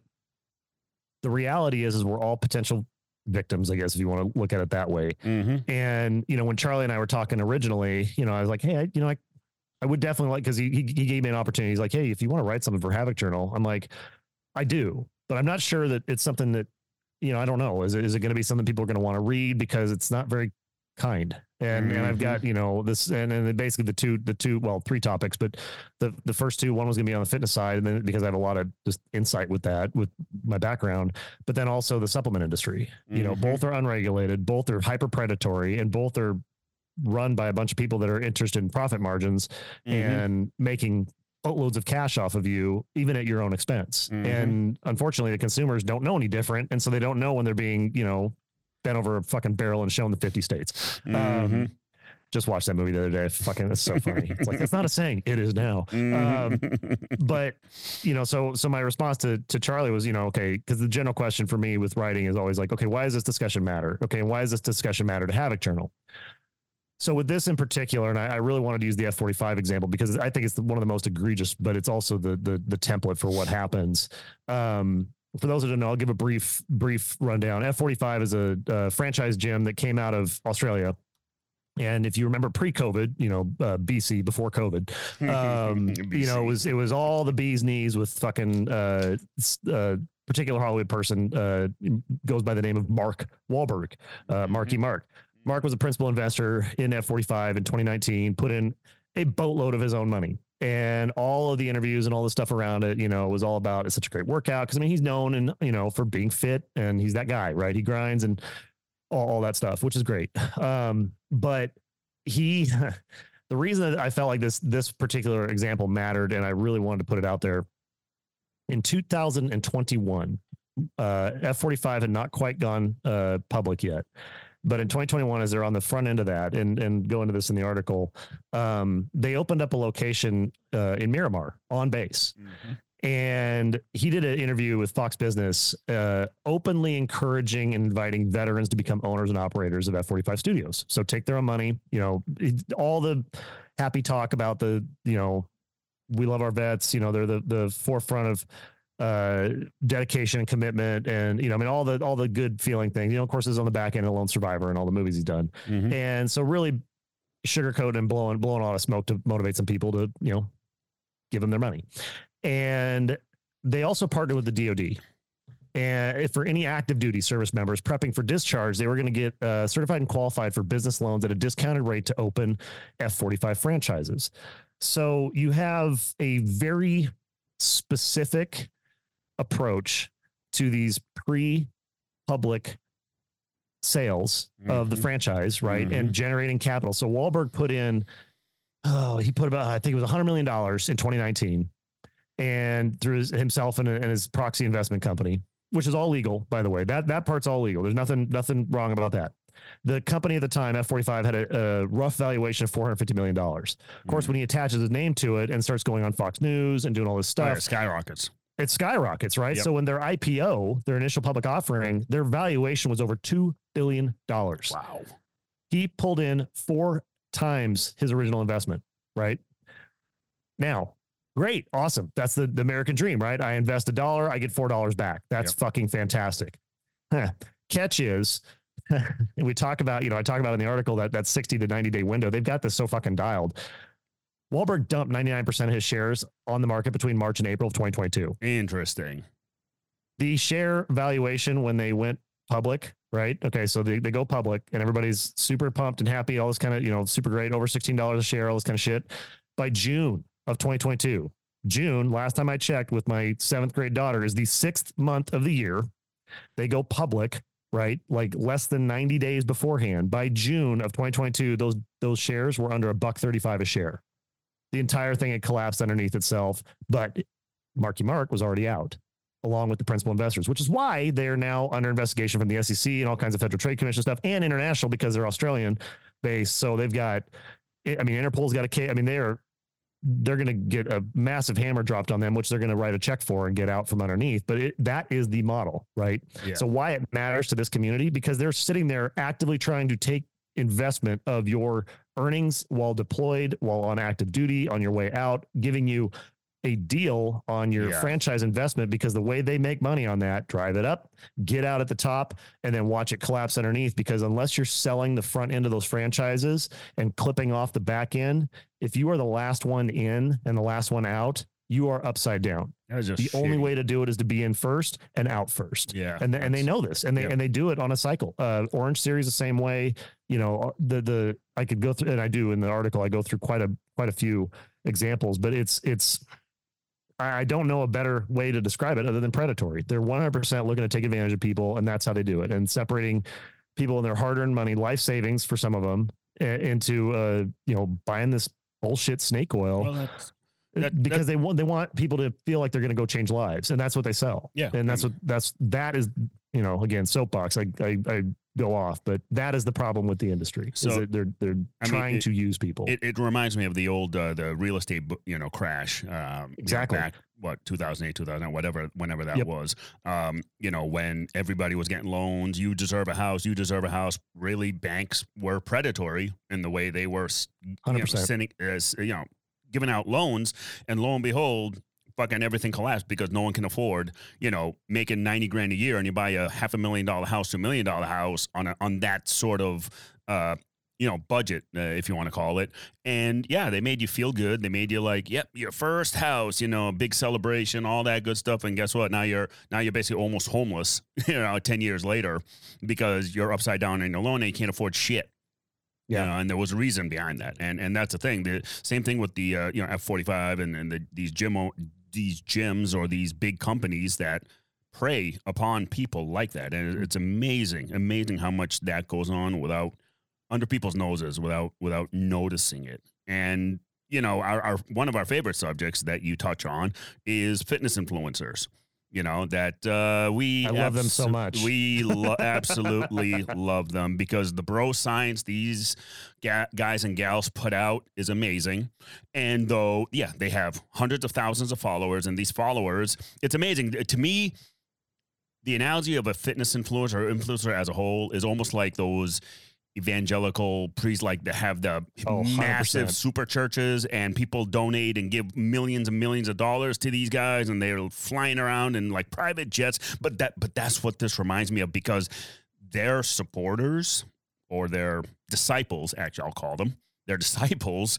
the reality is, is we're all potential victims, I guess, if you want to look at it that way. Mm-hmm. And, you know, when Charlie and I were talking originally, you know, I was like, hey, I, you know, I, I would definitely like, cause he, he, he gave me an opportunity. He's like, hey, if you want to write something for Havoc Journal, I'm like, I do, but I'm not sure that it's something that, you know, I don't know. Is it, is it going to be something people are going to want to read, because it's not very kind. And, mm-hmm. and I've got, you know, this, and, and basically the two, the two, well, three topics, but the, the first two, one was going to be on the fitness side. And then because I have a lot of just insight with that, with my background, but then also the supplement industry, mm-hmm. you know, both are unregulated, both are hyper predatory, and both are run by a bunch of people that are interested in profit margins mm-hmm. and making boatloads of cash off of you, even at your own expense. Mm-hmm. And unfortunately, the consumers don't know any different. And so they don't know when they're being, you know, bent over a fucking barrel and shown the fifty states. Mm-hmm. Um, just watched that movie the other day. Fucking, it's so funny. It's like, it's not a saying, it is now. Mm-hmm. Um, but you know, so, so my response to, to Charlie was, you know, okay, cause the general question for me with writing is always like, okay, why does this discussion matter? Okay. And why does this discussion matter to Havoc Journal? So with this in particular, and I, I really wanted to use the F forty-five example because I think it's the, one of the most egregious, but it's also the the, the template for what happens. Um, for those who don't know, I'll give a brief brief rundown. F forty-five is a, a franchise gym that came out of Australia. And if you remember pre-COVID, you know, uh, B C, before COVID, um, you know, it was, it was all the bee's knees with fucking uh, uh, particular Hollywood person uh, goes by the name of Mark Wahlberg, uh, Marky Mark. Mark was a principal investor in F forty-five in twenty nineteen, put in a boatload of his own money, and all of the interviews and all the stuff around it, you know, was all about, it's such a great workout. Cause I mean, he's known and, you know, for being fit, and he's that guy, right? He grinds and all, all that stuff, which is great. Um, but he, the reason that I felt like this, this particular example mattered, and I really wanted to put it out there, in two thousand twenty-one, uh, F forty-five had not quite gone uh, public yet. But in twenty twenty-one, as they're on the front end of that, and, and go into this in the article, um, they opened up a location uh, in Miramar on base. Mm-hmm. And he did an interview with Fox Business, uh, openly encouraging and inviting veterans to become owners and operators of F forty-five studios. So take their own money, you know, all the happy talk about the, you know, we love our vets, you know, they're the, the forefront of uh dedication and commitment, and you know, I mean, all the all the good feeling things, you know, of course, is on the back end of Lone Survivor and all the movies he's done. Mm-hmm. And so really sugarcoating and blowing blowing a lot of smoke to motivate some people to, you know, give them their money. And they also partnered with the D O D, and if for any active duty service members prepping for discharge, they were going to get uh, certified and qualified for business loans at a discounted rate to open F forty-five franchises. So you have a very specific approach to these pre-public sales mm-hmm. of the franchise, right? Mm-hmm. And generating capital. So Wahlberg put in, oh, he put about, I think it was one hundred million dollars in twenty nineteen, and through his, himself and, and his proxy investment company, which is all legal, by the way. That that part's all legal. There's nothing nothing wrong about that. The company at the time, F forty-five, had a, a rough valuation of four hundred fifty million dollars. Of course, mm-hmm. when he attaches his name to it and starts going on Fox News and doing all this stuff, oh, it skyrockets. It skyrockets, right? Yep. So when their I P O, their initial public offering, their valuation was over two billion dollars. Wow. He pulled in four times his original investment, right? Now, great, awesome. That's the, the American dream, right? I invest a dollar, I get four dollars back. That's yep. fucking fantastic. Huh. Catch is, and we talk about, you know, I talk about in the article that that sixty to ninety day window, they've got this so fucking dialed. Wahlberg dumped ninety-nine percent of his shares on the market between March and April of twenty twenty-two. Interesting. The share valuation when they went public, right? Okay, so they, they go public and everybody's super pumped and happy, all this kind of, you know, super great, over sixteen dollars a share, all this kind of shit. By June of twenty twenty-two, June, last time I checked with my seventh grade daughter, is the sixth month of the year. They go public, right? Like less than ninety days beforehand. By June of twenty twenty-two, those those shares were under a buck thirty-five a share. The entire thing had collapsed underneath itself, but Marky Mark was already out, along with the principal investors, which is why they're now under investigation from the S E C and all kinds of Federal Trade Commission stuff and international because they're Australian based. So they've got, I mean, Interpol's got a case. I mean, they're they're going to get a massive hammer dropped on them, which they're going to write a check for and get out from underneath. But it, that is the model, right? Yeah. So why it matters to this community, because they're sitting there actively trying to take investment of your earnings while deployed, while on active duty, on your way out, giving you a deal on your yeah. franchise investment, because the way they make money on that, drive it up, get out at the top, and then watch it collapse underneath. Because unless you're selling the front end of those franchises and clipping off the back end, if you are the last one in and the last one out, you are upside down. The shitty. Only way to do it is to be in first and out first. Yeah. And, and they know this, and they, yep. and they do it on a cycle. Uh, Orange Series, the same way, you know, the, the, I could go through, and I do in the article, I go through quite a, quite a few examples, but it's, it's, I don't know a better way to describe it other than predatory. They're one hundred percent looking to take advantage of people, and that's how they do it. And separating people and their hard-earned money, life savings for some of them, into, uh, you know, buying this bullshit snake oil. Well, that's, that, because that, they want they want people to feel like they're going to go change lives, and that's what they sell. Yeah, and that's what that's that is. You know, again, soapbox. I I, I go off, but that is the problem with the industry. So is that they're they're I trying mean, it, to use people. It, it reminds me of the old uh, the real estate you know crash. Um, exactly. You know, back what two thousand eight, two thousand nine, whatever, whenever that yep. was. Um, you know, when everybody was getting loans, you deserve a house, you deserve a house. Really, banks were predatory in the way they were, you know, sending, uh, you know, giving out loans, and lo and behold, fucking everything collapsed because no one can afford, you know, making ninety grand a year, and you buy a half a million dollar house to a million dollar house on a, on that sort of, uh, you know, budget, uh, if you want to call it. And yeah, they made you feel good. They made you like, yep, your first house, you know, a big celebration, all that good stuff. And guess what? Now you're, now you're basically almost homeless, you know, ten years later, because you're upside down in your loan and you can't afford shit. Yeah, you know, and there was a reason behind that. And and that's the thing. The same thing with the, uh, you know, F forty-five and, and the, these gym these gyms or these big companies that prey upon people like that. And it's amazing, amazing how much that goes on without under people's noses, without without noticing it. And you know, our, our one of our favorite subjects that you touch on is fitness influencers. You know, that uh, we I love abso- them so much. We lo- absolutely love them, because the bro science these ga- guys and gals put out is amazing. And though, yeah, they have hundreds of thousands of followers, and these followers, it's amazing. To me, the analogy of a fitness influencer or influencer as a whole is almost like those evangelical priests, like that have the oh, massive super churches, and people donate and give millions and millions of dollars to these guys, and they're flying around in like private jets. But that, but that's what this reminds me of, because their supporters or their disciples, actually, I'll call them their disciples.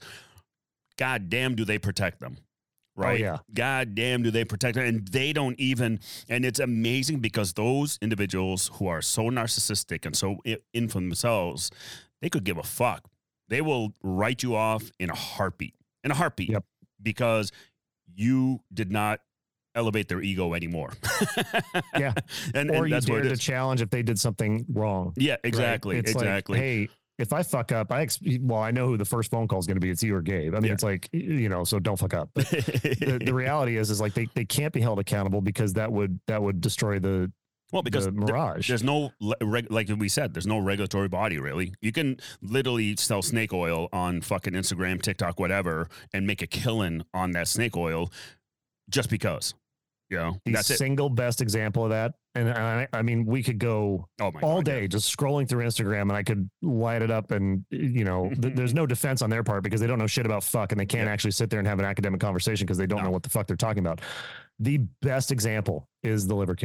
God damn, do they protect them? Right. Oh, yeah. God damn, do they protect them? And they don't even, and it's amazing because those individuals who are so narcissistic and so in for themselves, they could give a fuck. They will write you off in a heartbeat, in a heartbeat, yep. because you did not elevate their ego anymore. yeah. And, or and you that's dare what it to is. challenge if they did something wrong. Yeah, exactly. Right? It's exactly. Like, hey, if I fuck up, I ex- well, I know who the first phone call is going to be. It's you or Gabe. I mean, yeah. It's like, you know, so don't fuck up. But the, the reality is, is like they, they can't be held accountable, because that would that would destroy the well because the mirage. There's no like we said, there's no regulatory body really. You can literally sell snake oil on fucking Instagram, TikTok, whatever, and make a killing on that snake oil just because. You know, the that's single it. best example of that. And I, I mean, we could go oh my all God, day yeah. just scrolling through Instagram, and I could light it up, and, you know, th- there's no defense on their part, because they don't know shit about fuck, and they can't yeah. actually sit there and have an academic conversation because they don't no. know what the fuck they're talking about. The best example is the Liver King.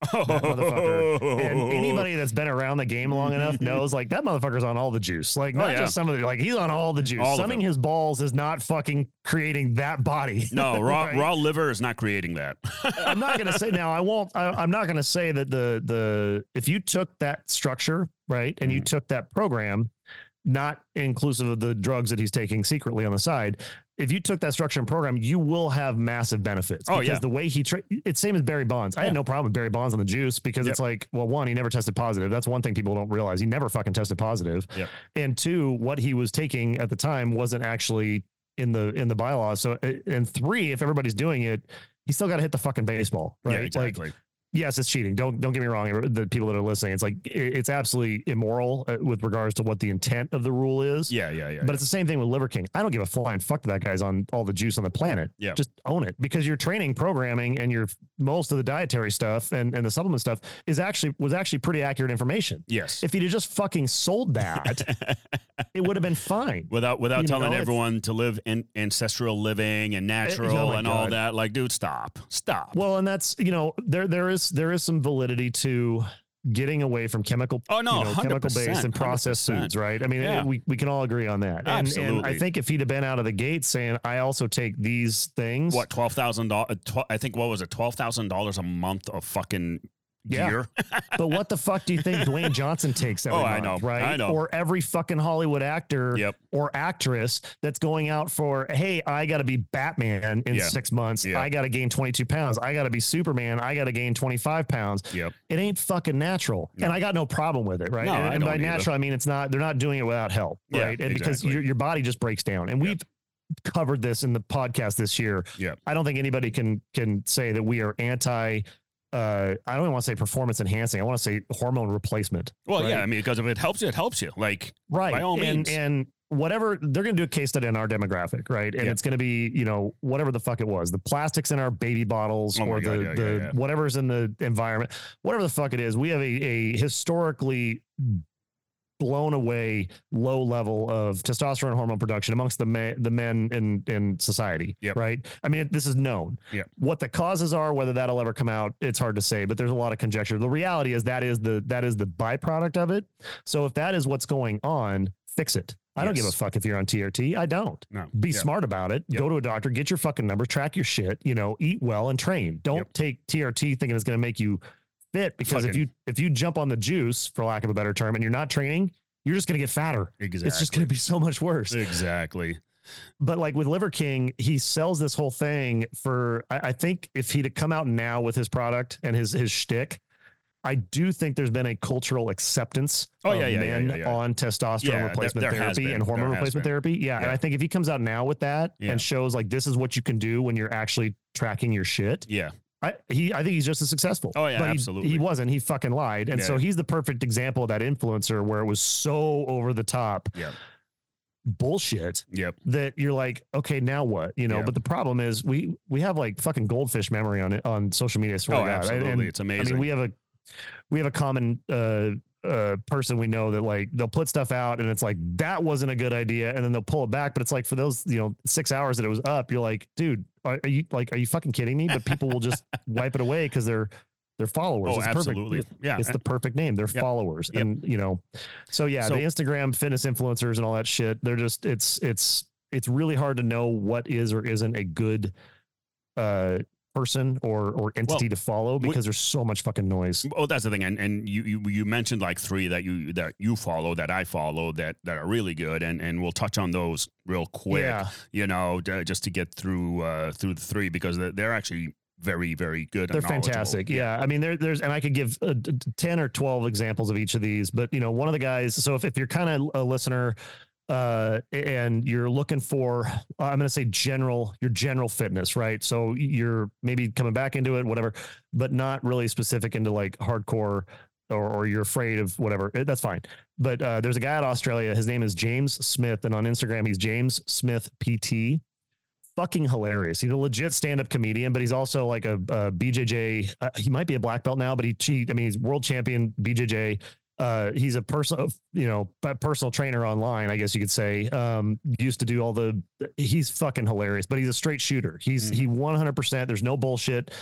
That motherfucker. And anybody that's been around the game long enough knows like that motherfucker's on all the juice. Like not oh, yeah. just some of the like he's on all the juice. All Sunning his balls is not fucking creating that body. No, raw right? raw liver is not creating that. I'm not gonna say now. I won't. I, I'm not gonna say that the the if you took that structure right and mm. you took that program, not inclusive of the drugs that he's taking secretly on the side. If you took that structure and program, you will have massive benefits. Oh, because yeah. the way he, tra- it's same as Barry Bonds. I yeah. had no problem with Barry Bonds on the juice because yep. it's like, well, one, he never tested positive. That's one thing people don't realize. He never fucking tested positive. Yep. And two, what he was taking at the time wasn't actually in the, in the bylaws. So, and three, if everybody's doing it, he still got to hit the fucking baseball, right? Yeah, exactly. Like, yes, it's cheating. Don't don't get me wrong. The people that are listening, it's like it's absolutely immoral with regards to what the intent of the rule is. Yeah, yeah, yeah. But yeah. it's the same thing with Liver King. I don't give a flying fuck that guy's on all the juice on the planet. Yeah, just own it because your training, programming, and your most of the dietary stuff and, and the supplement stuff is actually was actually pretty accurate information. Yes. If he'd have just fucking sold that, it would have been fine. Without without you telling know, everyone if, to live in ancestral living and natural oh and God. all that. Like, dude, stop, stop. Well, and that's you know there there is there is some validity to getting away from chemical, oh no, you know, chemical based and processed one hundred percent foods, right? I mean, yeah. we we can all agree on that. And, Absolutely. and I think if he'd have been out of the gate saying, "I also take these things," what twelve thousand dollars? I think what was it, twelve thousand dollars a month of fucking. Yeah. But what the fuck do you think Dwayne Johnson takes every oh, month, I know, right? I know. Or every fucking Hollywood actor yep. or actress that's going out for, hey, I got to be Batman in yeah. six months. Yeah. I got to gain twenty-two pounds. I got to be Superman. I got to gain twenty-five pounds. Yep. It ain't fucking natural. No. And I got no problem with it, right? No, and I and by either. natural, I mean, it's not, they're not doing it without help, yeah, right? And exactly. because your, your body just breaks down. And we've yep. covered this in the podcast this year. Yeah. I don't think anybody can can say that we are anti Uh, I don't even want to say performance enhancing. I want to say hormone replacement. Well, right? yeah, I mean, because if it helps you, it helps you. Like, right. by all and, means. And whatever, they're going to do a case study on our demographic, right? And yeah. it's going to be, you know, whatever the fuck it was, the plastics in our baby bottles oh or God, the, yeah, the yeah, yeah. whatever's in the environment, whatever the fuck it is. We have a, a historically blown away low level of testosterone hormone production amongst the men, the men in, in society. Yep. Right. I mean, this is known. Yep. What the causes are, whether that'll ever come out, it's hard to say, but there's a lot of conjecture. The reality is that is the, that is the byproduct of it. So if that is what's going on, fix it. I yes. don't give a fuck if you're on T R T. I don't. No. Be yep. smart about it. Yep. Go to a doctor, get your fucking numbers, track your shit, you know, eat well and train. Don't yep. take T R T thinking it's going to make you fit because fucking. if you, if you jump on the juice, for lack of a better term, and you're not training, you're just going to get fatter. Exactly. It's just going to be so much worse. Exactly. But like with Liver King, he sells this whole thing for, I, I think if he'd come out now with his product and his, his shtick, I do think there's been a cultural acceptance oh, of yeah, yeah, men yeah, yeah, yeah. on testosterone yeah, replacement there, there therapy and hormone there replacement therapy. Yeah, yeah. And I think if he comes out now with that yeah. and shows like, this is what you can do when you're actually tracking your shit. Yeah. I, he, I think he's just as successful. Oh yeah, but absolutely. He, he wasn't. He fucking lied, and yeah. so he's the perfect example of that influencer where it was so over the top, yeah, bullshit. Yep. That you're like, okay, now what? You know. Yep. But the problem is, we we have like fucking goldfish memory on it on social media. Oh, God. absolutely, and, it's amazing. I mean, we have a we have a common uh, uh, person we know that like they'll put stuff out, and it's like that wasn't a good idea, and then they'll pull it back. But it's like for those you know six hours that it was up, you're like, dude. Are you like? Are you fucking kidding me? But people will just wipe it away because they're they're followers. Oh, it's absolutely. Perfect. Yeah, it's the perfect name. They're yep. followers, yep. and you know, so yeah, so, the Instagram fitness influencers and all that shit. They're just it's it's it's really hard to know what is or isn't a good uh person or or entity well, to follow because we, there's so much fucking noise. Oh, that's the thing. And and you, you you mentioned like three that you that you follow that I follow that that are really good, and and we'll touch on those real quick. Yeah. You know, just to get through uh through the three because they're, they're actually very very good. They're fantastic. Yeah. I mean, there there's and I could give uh, ten or twelve examples of each of these, but you know, one of the guys. So if if you're kind of a listener. Uh, and you're looking for, uh, I'm going to say general, your general fitness, right? So you're maybe coming back into it, whatever, but not really specific into like hardcore or, or you're afraid of whatever. That's fine. But uh, there's a guy out of Australia. His name is James Smith. And on Instagram, he's James Smith P T. Fucking hilarious. He's a legit stand-up comedian, but he's also like a, a B J J. Uh, he might be a black belt now, but he cheat. I mean, he's world champion B J J. Uh, he's a personal, you know, personal trainer online, I guess you could say. Um, used to do all the, he's fucking hilarious, but he's a straight shooter. He's, mm. he one hundred percent, there's no bullshit.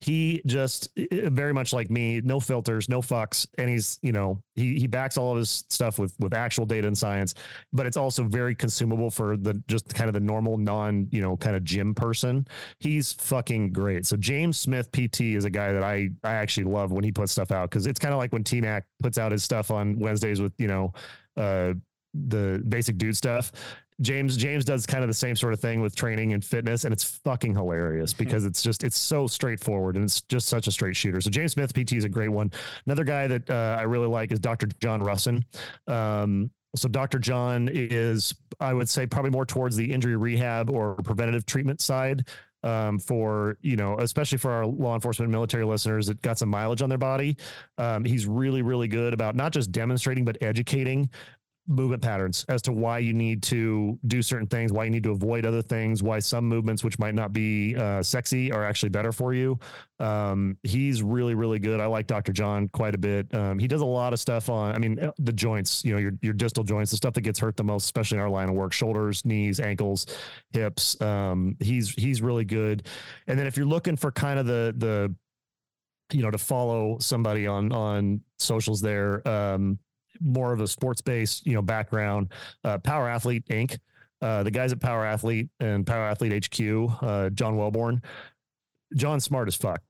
he just uh, very much like me, no filters, no fucks. And he's, you know, he, he backs all of his stuff with, with actual data and science, but it's also very consumable for the, just kind of the normal non, you know, kind of gym person. He's fucking great. So James Smith P T is a guy that I, I actually love when he puts stuff out. Cause it's kind of like when T Mac puts out his stuff on Wednesdays with, you know, uh, the basic dude stuff. James James does kind of the same sort of thing with training and fitness, and it's fucking hilarious because it's just it's so straightforward and it's just such a straight shooter. So James Smith P T is a great one. Another guy that uh, I really like is Doctor John Russin. Um, so Doctor John is, I would say, probably more towards the injury rehab or preventative treatment side. Um, for, you know, especially for our law enforcement and military listeners that got some mileage on their body. Um, he's really, really good about not just demonstrating, but educating movement patterns as to why you need to do certain things, why you need to avoid other things, why some movements, which might not be uh, sexy, are actually better for you. Um, he's really, really good. I like Doctor John quite a bit. Um, he does a lot of stuff on, I mean, the joints, you know, your, your distal joints, the stuff that gets hurt the most, especially in our line of work, shoulders, knees, ankles, hips. Um, he's, he's really good. And then if you're looking for kind of the, the, you know, to follow somebody on, on socials there, um, more of a sports-based, you know, background, uh, Power Athlete Incorporated. Uh, the guys at Power Athlete and Power Athlete H Q, uh, John Wellborn. John's smart as fuck.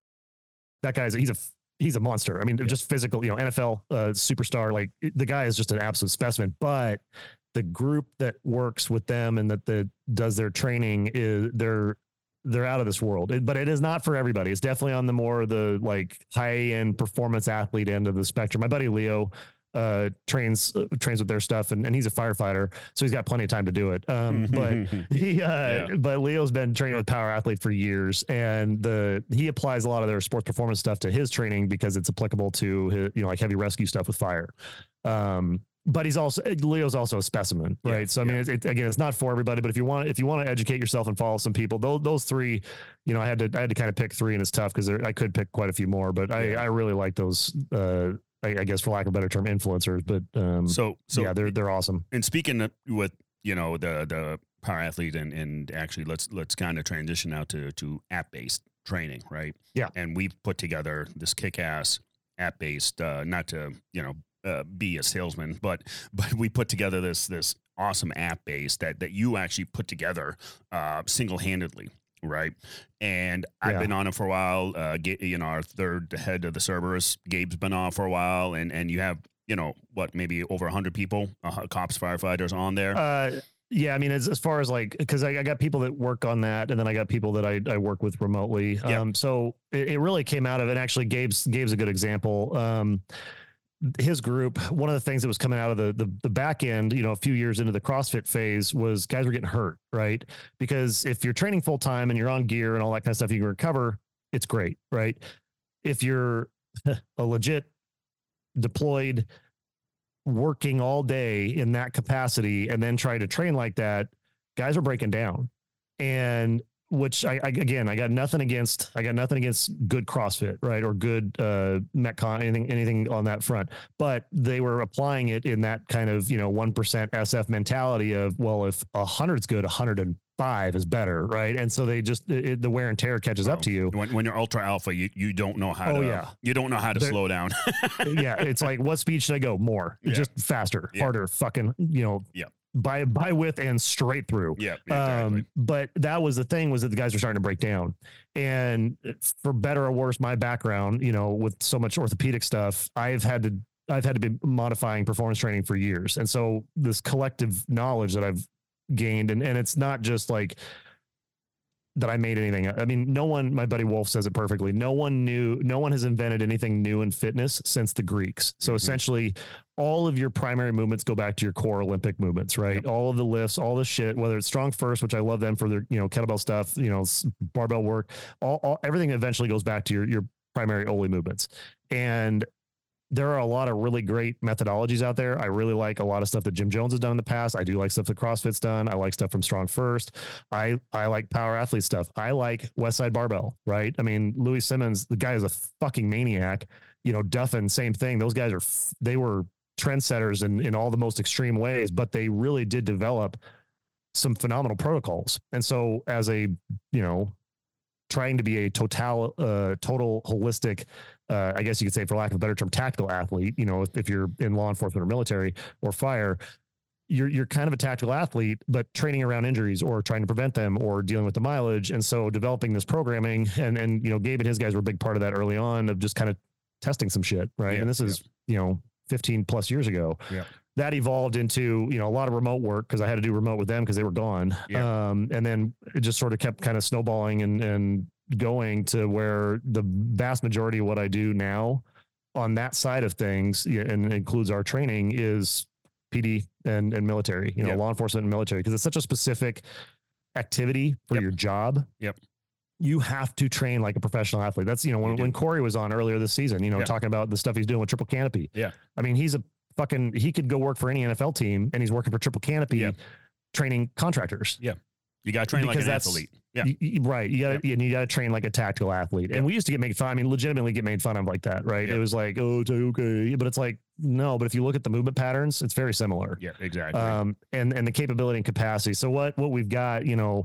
That guy's, he's a, he's a monster. I mean, yeah. just physical, you know, N F L uh, superstar. Like the guy is just an absolute specimen, but the group that works with them and that, that does their training is they're, they're out of this world, it, but it is not for everybody. It's definitely on the more the like high end performance athlete end of the spectrum. My buddy Leo, uh trains uh, trains with their stuff and, and he's a firefighter, so he's got plenty of time to do it. Um but he uh yeah. but Leo's been training with Power Athlete for years, and the he applies a lot of their sports performance stuff to his training because it's applicable to his, you know, like heavy rescue stuff with fire. Um but he's also Leo's also a specimen, right? Yeah, so I mean, yeah. it, it, again, it's not for everybody, but if you want, if you want to educate yourself and follow some people, those those three, you know, I had to I had to kind of pick three, and it's tough because I could pick quite a few more, but I yeah. I really like those. Uh, I, I guess for lack of a better term, influencers, but um, so so yeah, they're they're awesome. And speaking with, you know, the the Power Athlete and and actually let's let's kind of transition now to to app based training, right? Yeah, and we've put together this kick ass app based, uh, not to you know uh, be a salesman, but but we put together this this awesome app base that that you actually put together uh, single handedly. Right. And I've yeah. been on it for a while. Uh, get, you know, our third head of the Cerberus, Gabe's been on for a while. And, and you have, you know, what, maybe over a hundred people, uh, cops, firefighters on there. Uh, yeah. I mean, as, as far as like, cause I, I got people that work on that, and then I got people that I, I work with remotely. Um, yeah. So it, it really came out of it. Actually, Gabe's, Gabe's a good example. Um, his group, one of the things that was coming out of the, the the back end, you know, a few years into the CrossFit phase, was guys were getting hurt, right? Because if you're training full time and you're on gear and all that kind of stuff, you can recover. It's great, right? If you're a legit deployed, working all day in that capacity and then try to train like that, guys are breaking down. And which I, I, again, I got nothing against, I got nothing against good CrossFit, right? Or good, uh, Metcon, anything, anything on that front, but they were applying it in that kind of, you know, one percent S F mentality of, well, if a hundred's good, a hundred and five is better. Right. And so they just, it, the wear and tear catches well, up to you. When, when you're ultra alpha, you, you don't know how oh, to, yeah. you don't know how to They're, slow down. yeah. It's like, what speed should I go? More, yeah. just faster, yeah. harder, fucking, you know, yeah. by by width and straight through. Yeah. Exactly. Um, but that was the thing, was that the guys were starting to break down. And for better or worse, my background, you know, with so much orthopedic stuff, I've had to I've had to be modifying performance training for years. And so this collective knowledge that I've gained, and, and it's not just like that I made anything. I mean, no one, my buddy Wolf says it perfectly. No one knew, no one has invented anything new in fitness since the Greeks. So mm-hmm. essentially all of your primary movements go back to your core Olympic movements, right? Yep. All of the lifts, all the shit, whether it's Strong First, which I love them for their, you know, kettlebell stuff, you know, barbell work, all, all everything eventually goes back to your, your primary Oli movements. And there are a lot of really great methodologies out there. I really like a lot of stuff that Jim Jones has done in the past. I do like stuff that CrossFit's done. I like stuff from Strong First. I, I like Power Athlete stuff. I like Westside Barbell, right? I mean, Louis Simmons, the guy is a fucking maniac. You know, Duffin, same thing. Those guys are, they were trendsetters in, in all the most extreme ways, but they really did develop some phenomenal protocols. And so as a, you know, trying to be a total, uh, total holistic, uh, I guess you could say, for lack of a better term, tactical athlete. You know, if, if you're in law enforcement or military or fire, you're you're kind of a tactical athlete, but training around injuries or trying to prevent them or dealing with the mileage. And so developing this programming and, and, you know, Gabe and his guys were a big part of that early on of just kind of testing some shit. Right. Yeah, and this is, yeah. you know, fifteen plus years ago. Yeah. That evolved into, you know, a lot of remote work because I had to do remote with them because they were gone. Yeah. Um, and then it just sort of kept kind of snowballing and, and going to where the vast majority of what I do now on that side of things, and includes our training, is P D and, and military, you know, Yep. law enforcement and military, because it's such a specific activity for Yep. your job. Yep. You have to train like a professional athlete. That's, you know, when, You do. when Corey was on earlier this season, you know, Yeah. talking about the stuff he's doing with Triple Canopy. Yeah. I mean, he's a fucking, he could go work for any N F L team and he's working for Triple Canopy, Yeah. training contractors. Yeah. You got to train like Because an that's- athlete. Yeah. You- you- right. You got to, Yeah. and you got to train like a tactical athlete. Yeah. And we used to get made fun. I mean, legitimately get made fun of like that. Right. Yeah. It was like, oh, it's okay. But it's like, no, but if you look at the movement patterns, it's very similar. Yeah, exactly. Um, and, and the capability and capacity. So what, what we've got, you know,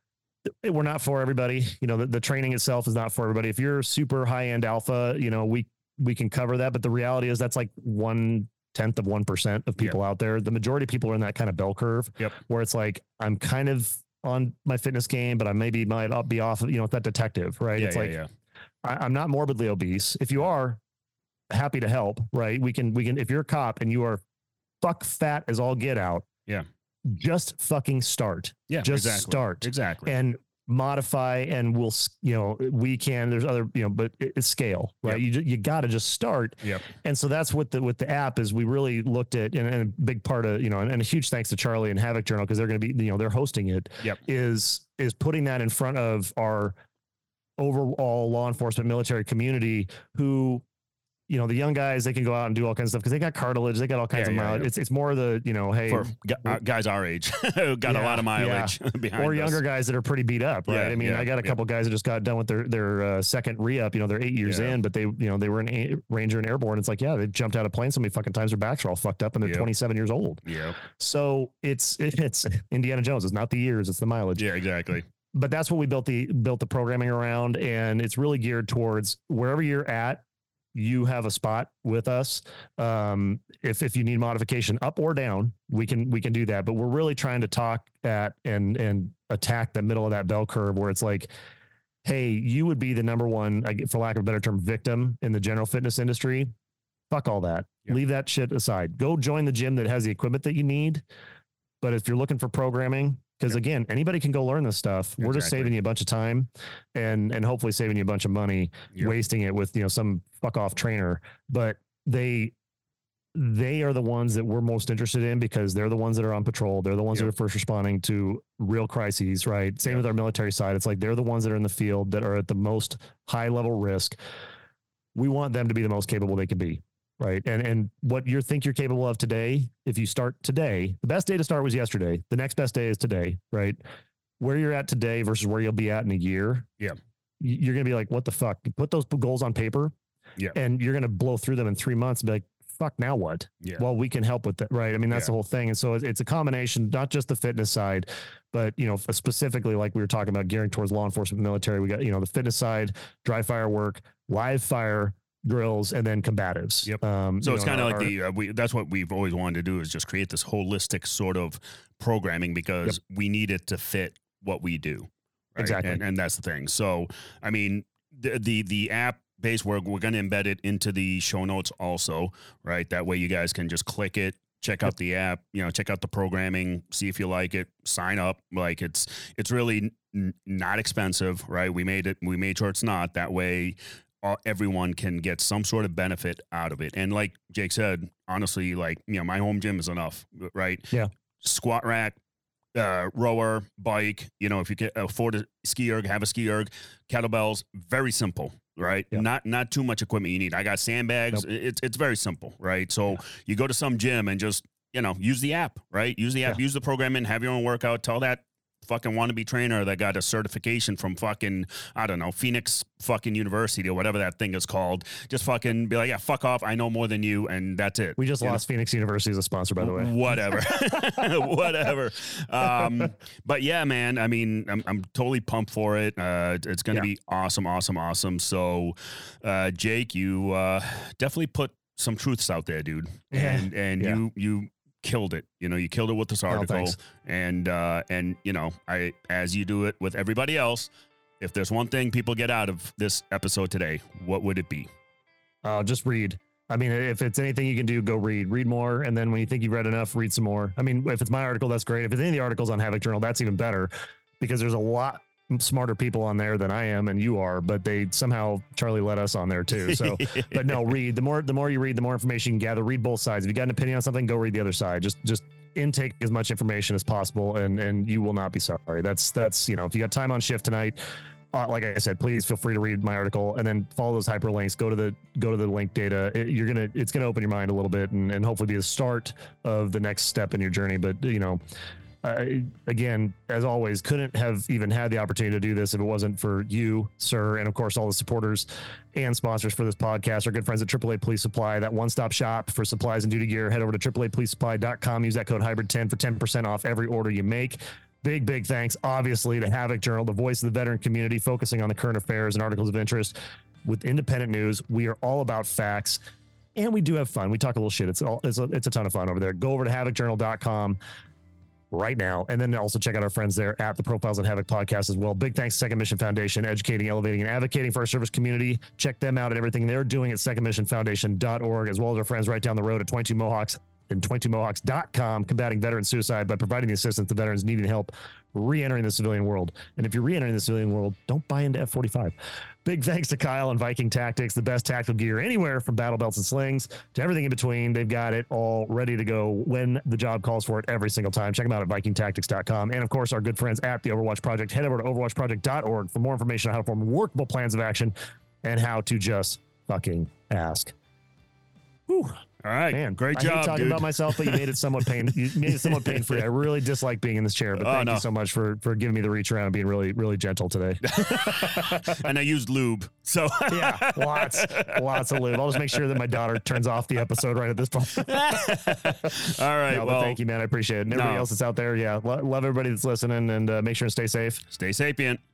we're not for everybody, you know, the, the training itself is not for everybody. If you're super high end alpha, you know, we, we can cover that. But the reality is that's like one tenth of one percent of people out there. The majority of people are in that kind of bell curve Yep. where it's like, I'm kind of on my fitness game, but I maybe might be off, you know, with that detective, right? yeah, it's yeah, like, yeah. I, I'm not morbidly obese. If you are, happy to help, right? We can, we can, if you're a cop and you are fuck fat as all get out, Yeah. just fucking start. Yeah, Just exactly. start Exactly. and modify, and we'll, s- you know, we can, there's other, you know, but it, it's scale, right? Yep. You ju- you got to just start. Yep. And so that's what the, with the app is we really looked at, and, and a big part of, you know, and, and a huge thanks to Charlie and Havoc Journal, because they're going to be, you know, they're hosting it, Yep. is, is putting that in front of our overall law enforcement military community who, you know, the young guys, they can go out and do all kinds of stuff because they got cartilage, they got all kinds Yeah, of yeah, mileage. yeah. It's it's more the, you know, hey, For gu- uh, guys our age, got a Yeah, lot of mileage behind or us. younger guys that are pretty beat up, right? Yeah, I mean, yeah, I got a yeah. couple guys that just got done with their their uh, second re-up. You know, they're eight years Yeah. in, but they, you know, they were an a- Ranger and Airborne. It's like, yeah, they jumped out of planes so many fucking times. Their backs are all fucked up, and they're Yep. twenty-seven years old. Yeah. So it's it's Indiana Jones. It's not the years, it's the mileage. Yeah, exactly. But that's what we built the built the programming around, and it's really geared towards wherever you're at. You have a spot with us. Um, if if you need modification up or down, we can we can do that. But we're really trying to talk at and and attack the middle of that bell curve where it's like, hey, you would be the number one, I get- for lack of a better term, victim in the general fitness industry. Fuck all that. Yeah. Leave that shit aside. Go join the gym that has the equipment that you need. But if you're looking for programming, because Yeah. again, anybody can go learn this stuff. We're just Exactly. saving you a bunch of time and and hopefully saving you a bunch of money, Yep. wasting it with, you know, some fuck off trainer. But they they are the ones that we're most interested in because they're the ones that are on patrol. They're the ones Yep. that are first responding to real crises, right? Same Yep. with our military side. It's like they're the ones that are in the field that are at the most high level risk. We want them to be the most capable they can be. Right. And and what you think you're capable of today, if you start today, the best day to start was yesterday. The next best day is today, right? Where you're at today versus where you'll be at in a year. Yeah. y- You're going to be like, what the fuck? You put those goals on paper. Yeah. And you're going to blow through them in three months and be like, fuck, now what? Yeah. Well, we can help with that. Right. I mean, that's Yeah. the whole thing. And so it's, it's a combination, not just the fitness side, but, you know, specifically like we were talking about gearing towards law enforcement and military. We got, you know, the fitness side, dry fire work, live fire drills, and then combatives. Yep. Um, So you it's know, kind of our- like the, uh, we, that's what we've always wanted to do is just create this holistic sort of programming because we need it to fit what we do. Right? Exactly. And, and that's the thing. So, I mean, the, the, the app base, we're, we're going to embed it into the show notes also, right? That way you guys can just click it, check out the app, you know, check out the programming, see if you like it, sign up. Like it's, it's really n- not expensive, right? We made it, we made sure it's not that way. Uh, everyone can get some sort of benefit out of it. And like Jake said, honestly, like, you know, my home gym is enough, right? Yeah. Squat rack, uh, rower, bike, you know, if you can afford a ski erg, have a ski erg, kettlebells, very simple, right? Yeah. Not, not too much equipment you need. I got sandbags. Nope. It's, it's very simple, right? So you go to some gym and just, you know, use the app, right? Use the app, Yeah. use the program and have your own workout. Tell that fucking wannabe trainer that got a certification from fucking, I don't know, Phoenix fucking University or whatever that thing is called. Just fucking be like, yeah, fuck off. I know more than you, and that's it. We just you lost know? Phoenix University as a sponsor, by the way. Whatever. Whatever. Um, but yeah, man, I mean, I'm, I'm totally pumped for it. Uh, it's going to yeah. be awesome, awesome, awesome. So, uh, Jake, you uh, definitely put some truths out there, dude. Yeah. And, and yeah. you, you, killed it. You know, you killed it with this article. Oh, and, uh, and, you know, I, as you do it with everybody else, if there's one thing people get out of this episode today, what would it be? Uh, just read. I mean, if it's anything you can do, go read, read more. And then when you think you've read enough, read some more. I mean, if it's my article, that's great. If it's any of the articles on Havoc Journal, that's even better because there's a lot smarter people on there than I am and you are, but they somehow Charlie let us on there too. So, but no, read the more, the more you read, the more information you can gather, read both sides. If you got an opinion on something, go read the other side. Just, just intake as much information as possible and, and you will not be sorry. That's, that's, you know, if you got time on shift tonight, uh, like I said, please feel free to read my article and then follow those hyperlinks, go to the, go to the link data. It, you're going to, it's going to open your mind a little bit and, and hopefully be the start of the next step in your journey. But you know, Uh, again, as always, couldn't have even had the opportunity to do this if it wasn't for you, sir, and of course all the supporters and sponsors for this podcast. Our good friends at triple A Police Supply, that one-stop shop for supplies and duty gear. Head over to triple A police supply dot com. Use that code hybrid ten for ten percent off every order you make. Big, big thanks, obviously, to Havoc Journal, the voice of the veteran community, focusing on the current affairs and articles of interest with independent news. We are all about facts. And we do have fun. We talk a little shit. It's all it's a, it's a ton of fun over there. Go over to havoc journal dot com. Right now. And then also check out our friends there at the Profiles in Havoc podcast as well. Big thanks to Second Mission Foundation, educating, elevating, and advocating for our service community. Check them out at everything they're doing at second mission foundation dot org, as well as our friends right down the road at twenty-two Mohawks and twenty-two mohawks dot com, combating veteran suicide by providing the assistance to veterans needing help re-entering the civilian world. And if you're re-entering the civilian world, don't buy into F forty-five. Big thanks to Kyle and Viking Tactics, the best tactical gear anywhere from battle belts and slings to everything in between. They've got it all ready to go when the job calls for it every single time. Check them out at viking tactics dot com. And of course, our good friends at the Overwatch Project. Head over to overwatch project dot org for more information on how to form workable plans of action and how to just fucking ask. Whew. All right, man, great I job, hate talking dude. about myself, but you made it somewhat pain. You made it somewhat pain free. I really dislike being in this chair, but oh, thank no. you so much for for giving me the reach around and being really really gentle today. And I used lube, so yeah, lots lots of lube. I'll just make sure that my daughter turns off the episode right at this point. All right, no, well, thank you, man. I appreciate it. And everybody no. else that's out there, yeah, lo- love everybody that's listening, and uh, make sure to stay safe. Stay sapient.